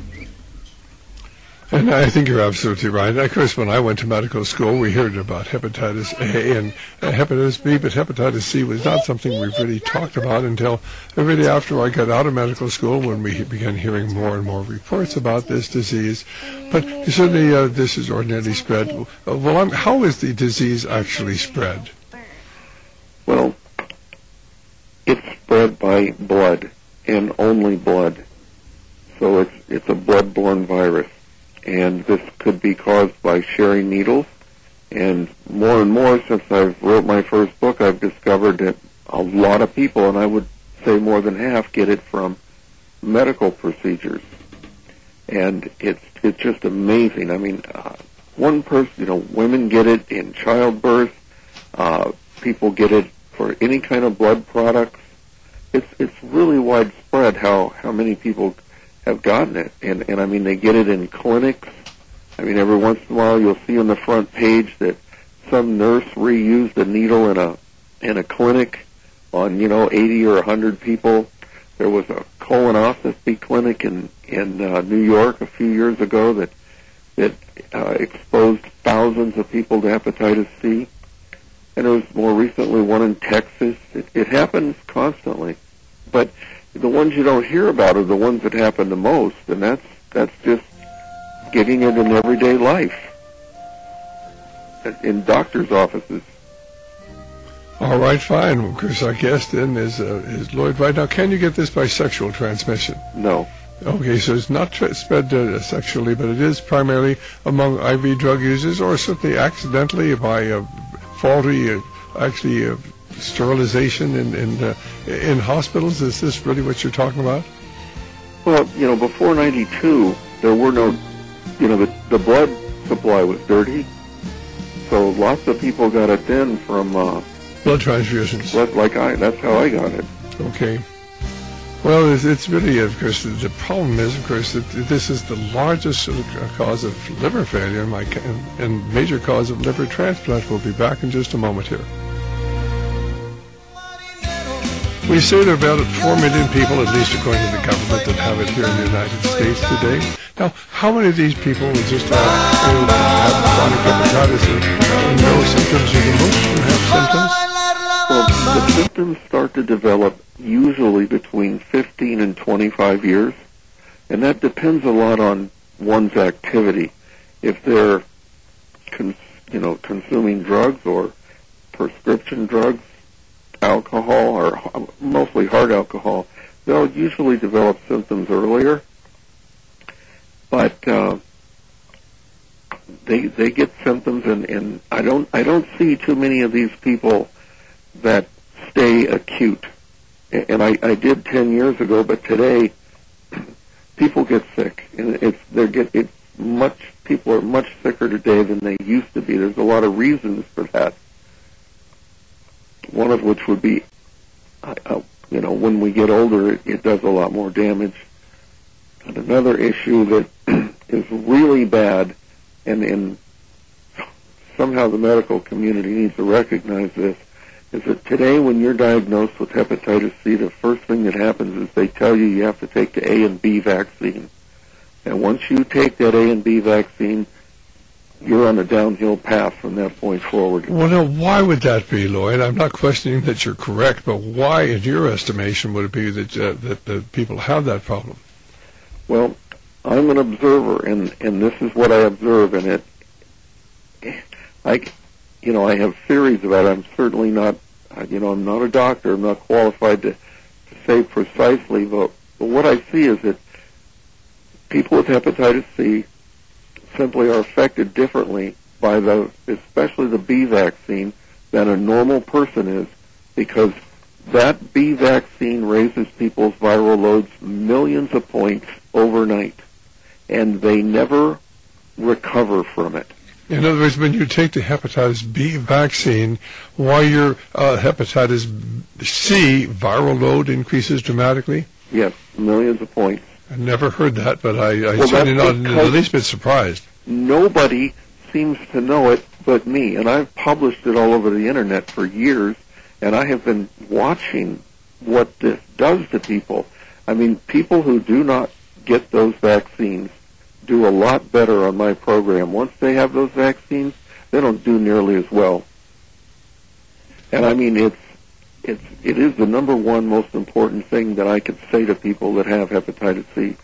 And I think you're absolutely right. Of course, when I went to medical school, we heard about hepatitis A and uh, hepatitis B, but hepatitis C was not something we really talked about until really after I got out of medical school, when we began hearing more and more reports about this disease. But certainly uh, this is ordinarily spread. Uh, well, I'm, how is the disease actually spread? Well, it's spread by blood, and only blood. So it's it's a blood-borne virus. And this could be caused by sharing needles. And more and more, since I've wrote my first book, I've discovered that a lot of people, and I would say more than half, get it from medical procedures. And it's it's just amazing. I mean, uh, one person, you know, women get it in childbirth. Uh, people get it for any kind of blood products. It's it's really widespread how how many people have gotten it, and and I mean they get it in clinics. I mean every once in a while you'll see on the front page that some nurse reused a needle in a in a clinic on, you know, eighty or a hundred people. There was a colonoscopy clinic in in uh, New York a few years ago that that uh, exposed thousands of people to hepatitis C, and there was more recently one in Texas. It, it happens constantly, but the ones you don't hear about are the ones that happen the most, and that's that's just getting it in everyday life, in doctors' offices. All right, fine. Of course, our guest then is uh, is Lloyd Wright. Now, can you get this by sexual transmission? No. Okay, so it's not tra- spread uh, sexually, but it is primarily among I V drug users, or simply accidentally by uh, faulty, uh, actually, uh, sterilization in in, uh, in hospitals. Is this really what you're talking about? Well, you know, before ninety-two, there were no, you know, the, the blood supply was dirty, so lots of people got it then from uh, blood transfusions. Blood, like I, that's how I got it. Okay. Well, it's, it's really, of course, the, the problem is, of course, that this is the largest uh, cause of liver failure and, my, and, and major cause of liver transplant. We'll be back in just a moment here. We say there are about four million people, at least according to the government, that have it here in the United States today. Now, how many of these people will just have, uh, have chronic hepatitis and uh, no symptoms, or the most of them have symptoms? Well, the symptoms start to develop usually between fifteen and twenty-five years, and that depends a lot on one's activity. If they're con- you know, consuming drugs or prescription drugs, alcohol, or mostly hard alcohol, they'll usually develop symptoms earlier. But uh, they they get symptoms, and, and I don't I don't see too many of these people that stay acute. And I, I did ten years ago, but today people get sick, and it's they get it's much people are much sicker today than they used to be. There's a lot of reasons for that. One of which would be, uh, you know, when we get older, it, it does a lot more damage. And another issue that is really bad, and, and somehow the medical community needs to recognize this, is that today when you're diagnosed with hepatitis C, the first thing that happens is they tell you you have to take the A and B vaccine. And once you take that A and B vaccine, you're on a downhill path from that point forward. Well, now, why would that be, Lloyd? I'm not questioning that you're correct, but why, in your estimation, would it be that uh, that, that people have that problem? Well, I'm an observer, and, and this is what I observe, and it, I, you know, I have theories about it. I'm certainly not, you know, I'm not a doctor. I'm not qualified to, to say precisely, but, but what I see is that people with hepatitis C simply are affected differently by the, especially the B vaccine, than a normal person is, because that B vaccine raises people's viral loads millions of points overnight, and they never recover from it. In other words, when you take the hepatitis B vaccine, while your uh, hepatitis C viral load increases dramatically? Yes, millions of points. I never heard that, but I, I well, certainly not in the least bit surprised. Nobody seems to know it but me, and I've published it all over the internet for years, and I have been watching what this does to people. I mean, people who do not get those vaccines do a lot better on my program. Once they have those vaccines, they don't do nearly as well. And I mean, it's it's it is the number one most important thing that I could say to people that have hepatitis C.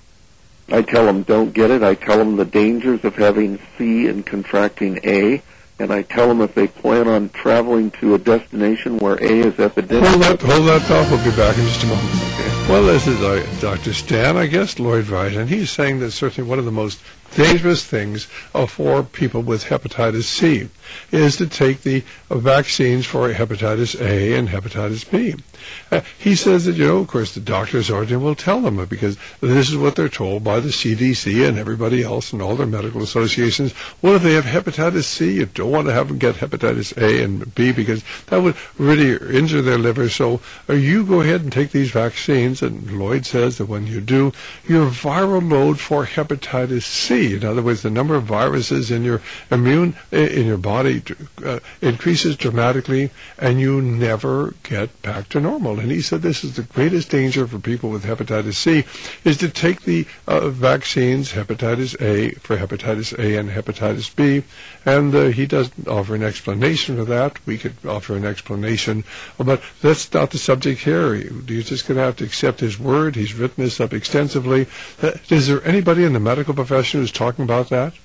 I tell them don't get it. I tell them the dangers of having C and contracting A, and I tell them if they plan on traveling to a destination where A is epidemic. Hold that, hold that thought. We'll be back in just a moment. Okay. Well, this is uh, Doctor Stan, I guess, Lloyd Wright, and he's saying that certainly one of the most dangerous things uh, for people with hepatitis C is to take the uh, vaccines for hepatitis A and hepatitis B. Uh, he says that, you know, of course, the doctors are and will tell them because this is what they're told by the C D C and everybody else and all their medical associations. What if they have hepatitis C? You don't want to have them get hepatitis A and B because that would really injure their liver. So uh, you go ahead and take these vaccines, and Lloyd says that when you do, your viral load for hepatitis C, in other words, the number of viruses in your immune in your body uh, increases dramatically, and you never get back to normal. And he said this is the greatest danger for people with hepatitis C, is to take the uh, vaccines, hepatitis A for hepatitis A and hepatitis B. And uh, he doesn't offer an explanation for that. We could offer an explanation, but that's not the subject here. You're just going to have to accept his word. He's written this up extensively. Uh, is there anybody in the medical profession who's talking about that?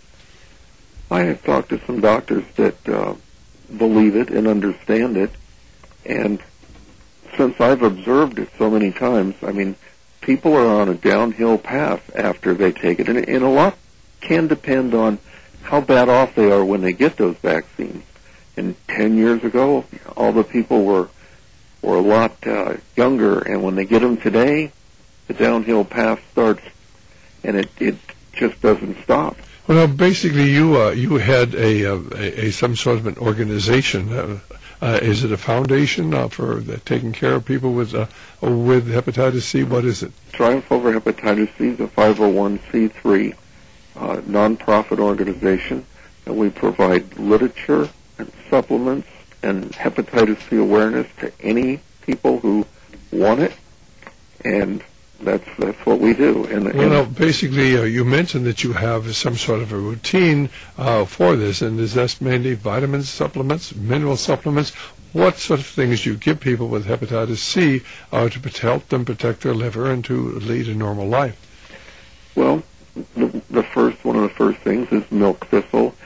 I have talked to some doctors that uh, believe it and understand it, and since I've observed it so many times, I mean, people are on a downhill path after they take it, and, and a lot can depend on how bad off they are when they get those vaccines. And ten years ago, all the people were were a lot uh, younger, and when they get them today, the downhill path starts, and it, it just doesn't stop. Well, basically, you uh, you had a, a, a some sort of an organization. Uh, uh, is it a foundation uh, for uh, taking care of people with uh, with hepatitis C? What is it? Triumph Over Hepatitis C is a five oh one c three uh, nonprofit organization, and we provide literature and supplements and hepatitis C awareness to any people who want it, and that's that's what we do. And, well, and no, basically, uh, you mentioned that you have some sort of a routine uh, for this, and is that mainly vitamin supplements, mineral supplements? What sort of things do you give people with hepatitis C uh, to help them protect their liver and to lead a normal life? Well, the, the first one of the first things is milk thistle,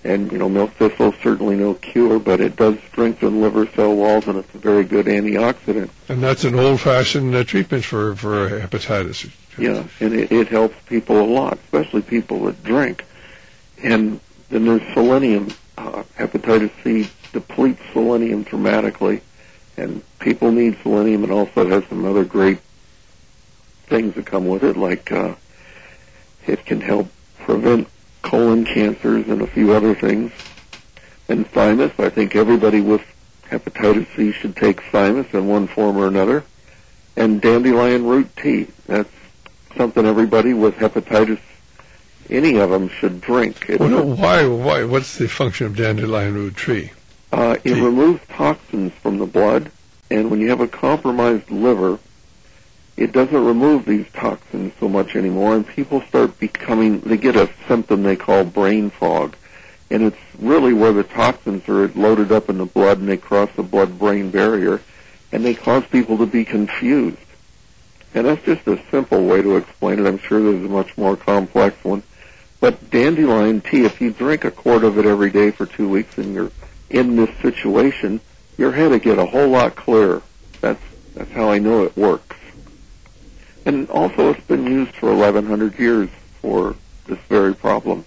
And, you know, milk thistle is certainly no cure, but it does strengthen liver cell walls, and it's a very good antioxidant. And that's an old-fashioned uh, treatment for, for hepatitis. Yeah, and it, it helps people a lot, especially people that drink. And then there's selenium. Uh, hepatitis C depletes selenium dramatically, and people need selenium. It also has some other great things that come with it, like uh, it can help prevent colon cancers and a few other things. And thymus, I think everybody with hepatitis C should take thymus in one form or another. And dandelion root tea, that's something everybody with hepatitis, any of them, should drink. It, Well, why? Why? What's the function of dandelion root tree? uh, it removes toxins from the blood, and when you have a compromised liver, it doesn't remove these toxins so much anymore, and people start becoming, they get a symptom they call brain fog. And it's really where the toxins are loaded up in the blood, and they cross the blood-brain barrier, and they cause people to be confused. And that's just a simple way to explain it. I'm sure there's a much more complex one. But dandelion tea, if you drink a quart of it every day for two weeks and you're in this situation, your head will get a whole lot clearer. That's, that's how I know it works. And also, it's been used for eleven hundred years for this very problem.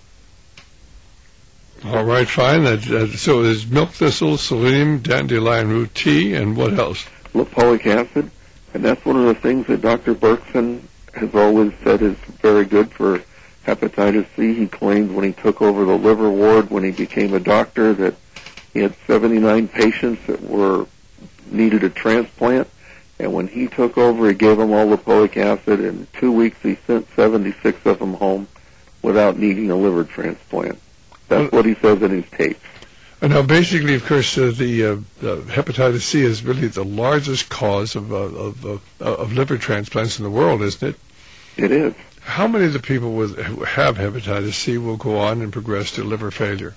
All right, fine. That, uh, so there's milk thistle, selenium, dandelion root tea, and what else? Lipoic acid, and that's one of the things that Doctor Berkson has always said is very good for hepatitis C. He claimed when he took over the liver ward, when he became a doctor, that he had seventy-nine patients that were needed a transplant. And when he took over, he gave them all lipoic acid. In two weeks, he sent seventy-six of them home without needing a liver transplant. That's what he says in his tapes. And now, basically, of course, uh, the, uh, the hepatitis C is really the largest cause of, uh, of, uh, of liver transplants in the world, isn't it? It is. How many of the people with, who have hepatitis C will go on and progress to liver failure?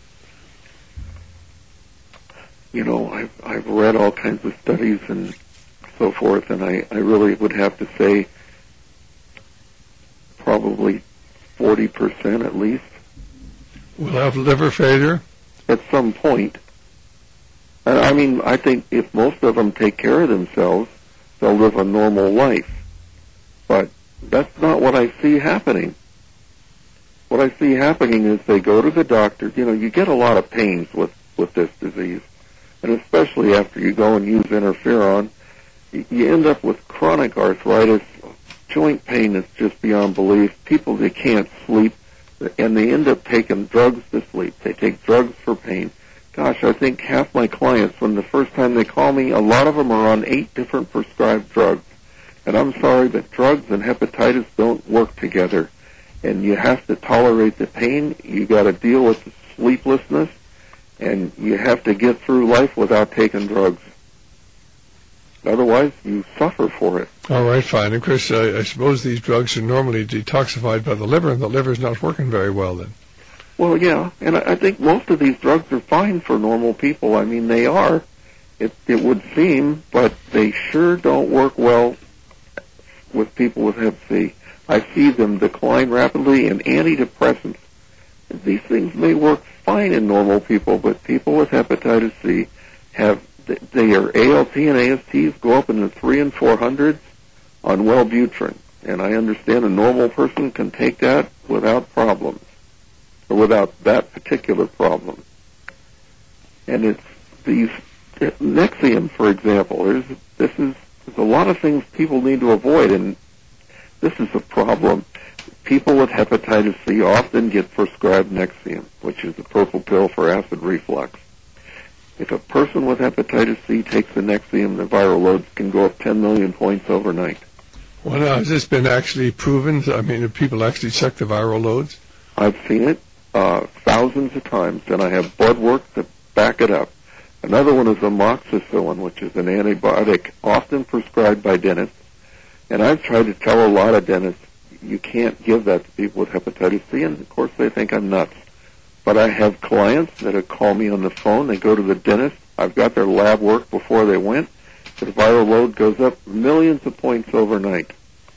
You know, I've, I've read all kinds of studies and so forth, and I, I really would have to say probably forty percent at least. Will have liver failure? At some point. And I mean, I think if most of them take care of themselves, they'll live a normal life. But that's not what I see happening. What I see happening is they go to the doctor. You know, you get a lot of pains with, with this disease. And especially after you go and use interferon, you end up with chronic arthritis, joint pain that's just beyond belief. People, they can't sleep, and they end up taking drugs to sleep. They take drugs for pain. Gosh, I think half my clients, when the first time they call me, a lot of them are on eight different prescribed drugs. And I'm sorry, but drugs and hepatitis don't work together. And you have to tolerate the pain. You got to deal with the sleeplessness, and you have to get through life without taking drugs. Otherwise, you suffer for it. All right, fine. And Chris, I, I suppose these drugs are normally detoxified by the liver, and the liver's not working very well then. Well, yeah, and I, I think most of these drugs are fine for normal people. I mean, they are, it, it would seem, but they sure don't work well with people with hep C. I see them decline rapidly, and antidepressants, these things may work fine in normal people, but people with hepatitis C have, their A L T and A S Ts go up in the three and four hundreds on Wellbutrin, and I understand a normal person can take that without problems, or without that particular problem. And it's these Nexium, for example. There's this is there's a lot of things people need to avoid, and this is a problem. People with hepatitis C often get prescribed Nexium, which is the purple pill for acid reflux. If a person with hepatitis C takes the Nexium, the viral loads can go up ten million points overnight. Well, now, has this been actually proven? I mean, have people actually checked the viral loads? I've seen it uh, thousands of times, and I have blood work to back it up. Another one is amoxicillin, which is an antibiotic often prescribed by dentists. And I've tried to tell a lot of dentists, you can't give that to people with hepatitis C, and of course they think I'm nuts. But I have clients that have called me on the phone. They go to the dentist. I've got their lab work before they went. The viral load goes up millions of points overnight.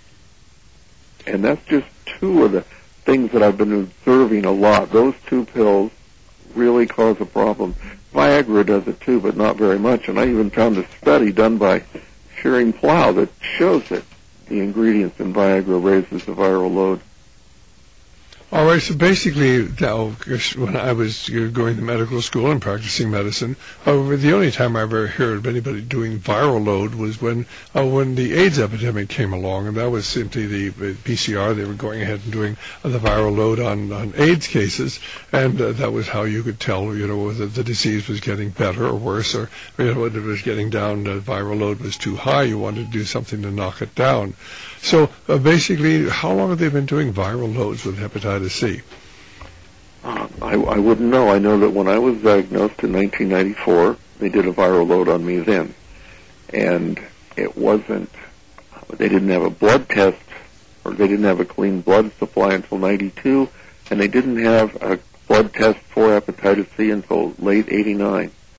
And that's just two of the things that I've been observing a lot. Those two pills really really cause a problem. Viagra does it too, but not very much. And I even found a study done by Shearing Plow that shows that the ingredients in Viagra raises the viral load. All right, so basically, now, when I was going to medical school and practicing medicine, uh, the only time I ever heard of anybody doing viral load was when uh, when the AIDS epidemic came along, and that was simply the P C R. They were going ahead and doing uh, the viral load on, on AIDS cases, and uh, that was how you could tell, you know, whether the disease was getting better or worse, or, you know, whether it was getting down, the viral load was too high, you wanted to do something to knock it down. So uh, basically, how long have they been doing viral loads with hepatitis C? Uh, I, I wouldn't know. I know that when I was diagnosed in nineteen ninety-four, they did a viral load on me then. And it wasn't, they didn't have a blood test, or they didn't have a clean blood supply until ninety-two, and they didn't have a blood test for hepatitis C until late eighty-nine.